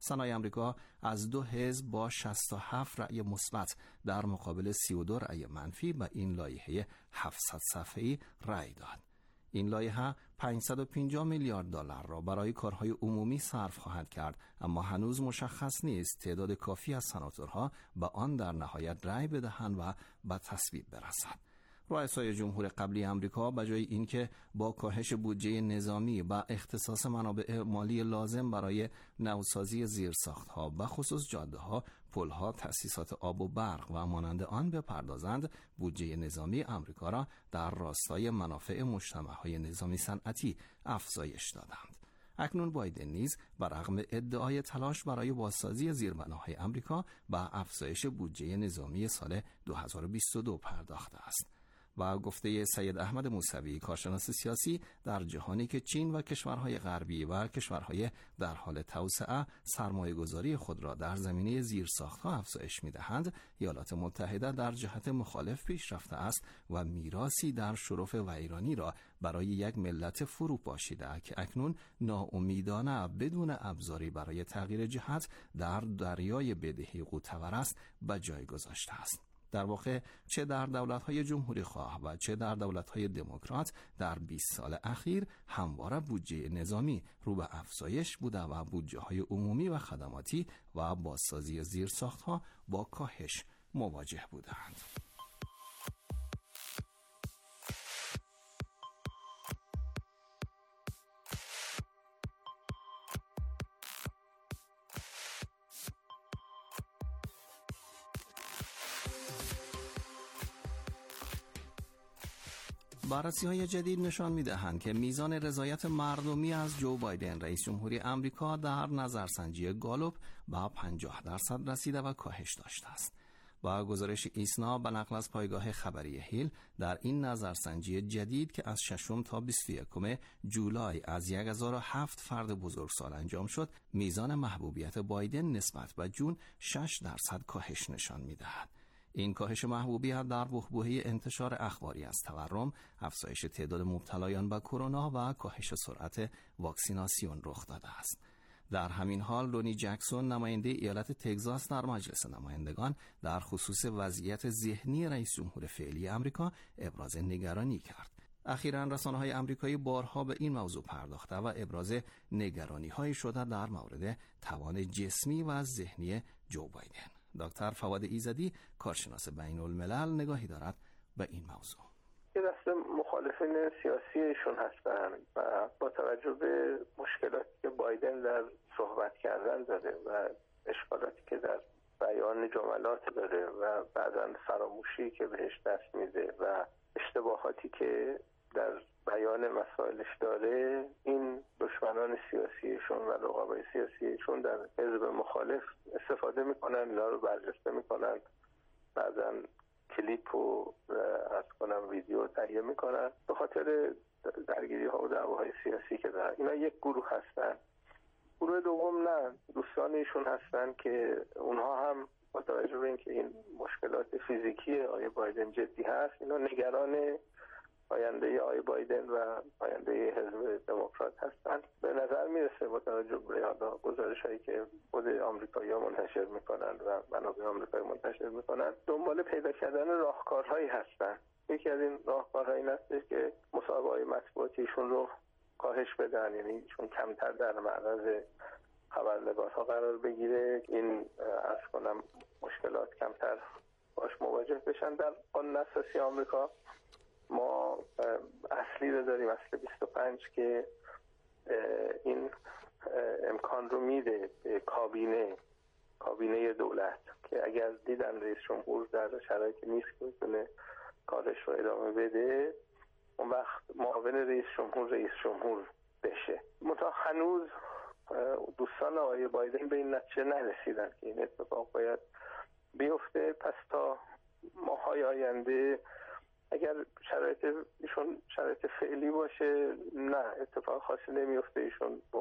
سنای آمریکا از دو حزب با شصت و هفت رأی مثبت در مقابل سی و دو رأی منفی به این لایحه هفتصد صفحه‌ای رأی داد. این لایحه پانصد و پنجاه میلیارد دلار را برای کارهای عمومی صرف خواهد کرد، اما هنوز مشخص نیست تعداد کافی از سناتورها به آن در نهایت رأی بدهند و به تصویب برسد. رؤسای جمهور قبلی آمریکا به جای اینکه با کاهش بودجه نظامی و اختصاص منابع مالی لازم برای نوسازی زیرساخت‌ها به خصوص جاده‌ها، پل‌ها، تأسیسات آب و برق و مانند آن بپردازند، بودجه نظامی آمریکا را در راستای منافع مجتمع‌های نظامی صنعتی افزایش دادند. اکنون بایدن نیز برغم ادعای تلاش برای بازسازی زیربناهای آمریکا به افزایش بودجه نظامی سال دو هزار و بیست و دو پرداخته است. و گفته سید احمد موسوی، کارشناس سیاسی، در جهانی که چین و کشورهای غربی و کشورهای در حال توسعه سرمایه‌گذاری خود را در زمینه زیرساخت‌ها افزایش می‌دهند، ایالات متحده در جهت مخالف پیش رفته است و میراثی در شرف ویرانی را برای یک ملت فرو پاشیده که اکنون ناامیدانه بدون ابزاری برای تغییر جهت در دریای بدهی غوطه‌ور است به جای گذاشته است. در واقع چه در دولت‌های جمهوری خواه و چه در دولت‌های دموکرات در بیست سال اخیر همواره بودجه نظامی رو به افزایش بوده و بودجه‌های عمومی و خدماتی و بازسازی زیرساخت‌ها با کاهش مواجه بودند. بررسی‌های جدید نشان می‌دهند که میزان رضایت مردمی از جو بایدن رئیس جمهوری آمریکا در نظرسنجی گالوپ به پنجاه درصد رسیده و کاهش داشته است. با گزارش ایسنا به نقل از پایگاه خبری هیل، در این نظرسنجی جدید که از ششم تا بیست و یکم جولای از یک هزار و هفت فرد بزرگسال انجام شد، میزان محبوبیت بایدن نسبت به جون شش درصد کاهش نشان می‌دهد. این کاهش محبوبیت در بحبوحه انتشار اخباری از تورم، افزایش تعداد مبتلایان به کرونا و کاهش سرعت واکسیناسیون رخ داده است. در همین حال رونی جکسون، نماینده ایالت تگزاس در مجلس نمایندگان، در خصوص وضعیت ذهنی رئیس جمهور فعلی آمریکا ابراز نگرانی کرد. اخیراً رسانه‌های آمریکایی بارها به این موضوع پرداخته و ابراز نگرانی‌های شده در مورد توان جسمی و ذهنی جو بایدن. دکتر فواد ایزدی، کارشناس بین الملل، نگاهی دارد به این موضوع. یه دسته مخالفین سیاسی ایشون هستن و با توجه به مشکلاتی که بایدن در صحبت کردن داره و اشکالاتی که در بیان جملات داره و بعداً فراموشی که بهش دست میده و اشتباهاتی که در بیان مسائلش داره، این دشمنان سیاسیشون و رقبای سیاسیشون در حزب مخالف استفاده میکنن، اینا رو برجسته میکنن، بعضا کلیپ و از کنم ویدیو تهیه میکنن به خاطر درگیری ها و دعواهای سیاسی که دارن. اینا یک گروه هستن. گروه دوم نه، دوستان ایشون هستن که اونها هم با توجه به اینکه این مشکلات فیزیکی آقای بایدن جدی هست، اینا نگران آینده آقای بایدن و آینده حزب دموکرات هستند. به نظر میرسه با توجه به گزارش هایی که خود آمریکایی‌ها منتشر میکنن و منابع آمریکایی منتشر میکنن، دنبال پیدا کردن راهکارهایی هستن. یکی از این راهکارها این است که مصاحبه‌های مطبوعاتیشون رو کاهش بدن، یعنی چون کمتر در معرض خبرنگارها قرار بگیره، این از کنم مشکلات کمتر باش مواجه بشن. در قانون اساسی آمریکا ما اصلی رو داریم، اصل بیست و پنج، که این امکان رو میده به کابینه کابینه دولت که اگر دیدن رئیس جمهور در شرایطی نیست که بتونه کارش رو ادامه بده، اون وقت معاون رئیس جمهور رئیس جمهور بشه. منتها هنوز دوستان آقای بایدن به این نتیجه نرسیدن که این اتفاق باید بیفته. پس تا ماهای آینده اگر شرایط ایشون شرایط فعلی باشه، نه اتفاق خاصی نمیفته. ایشون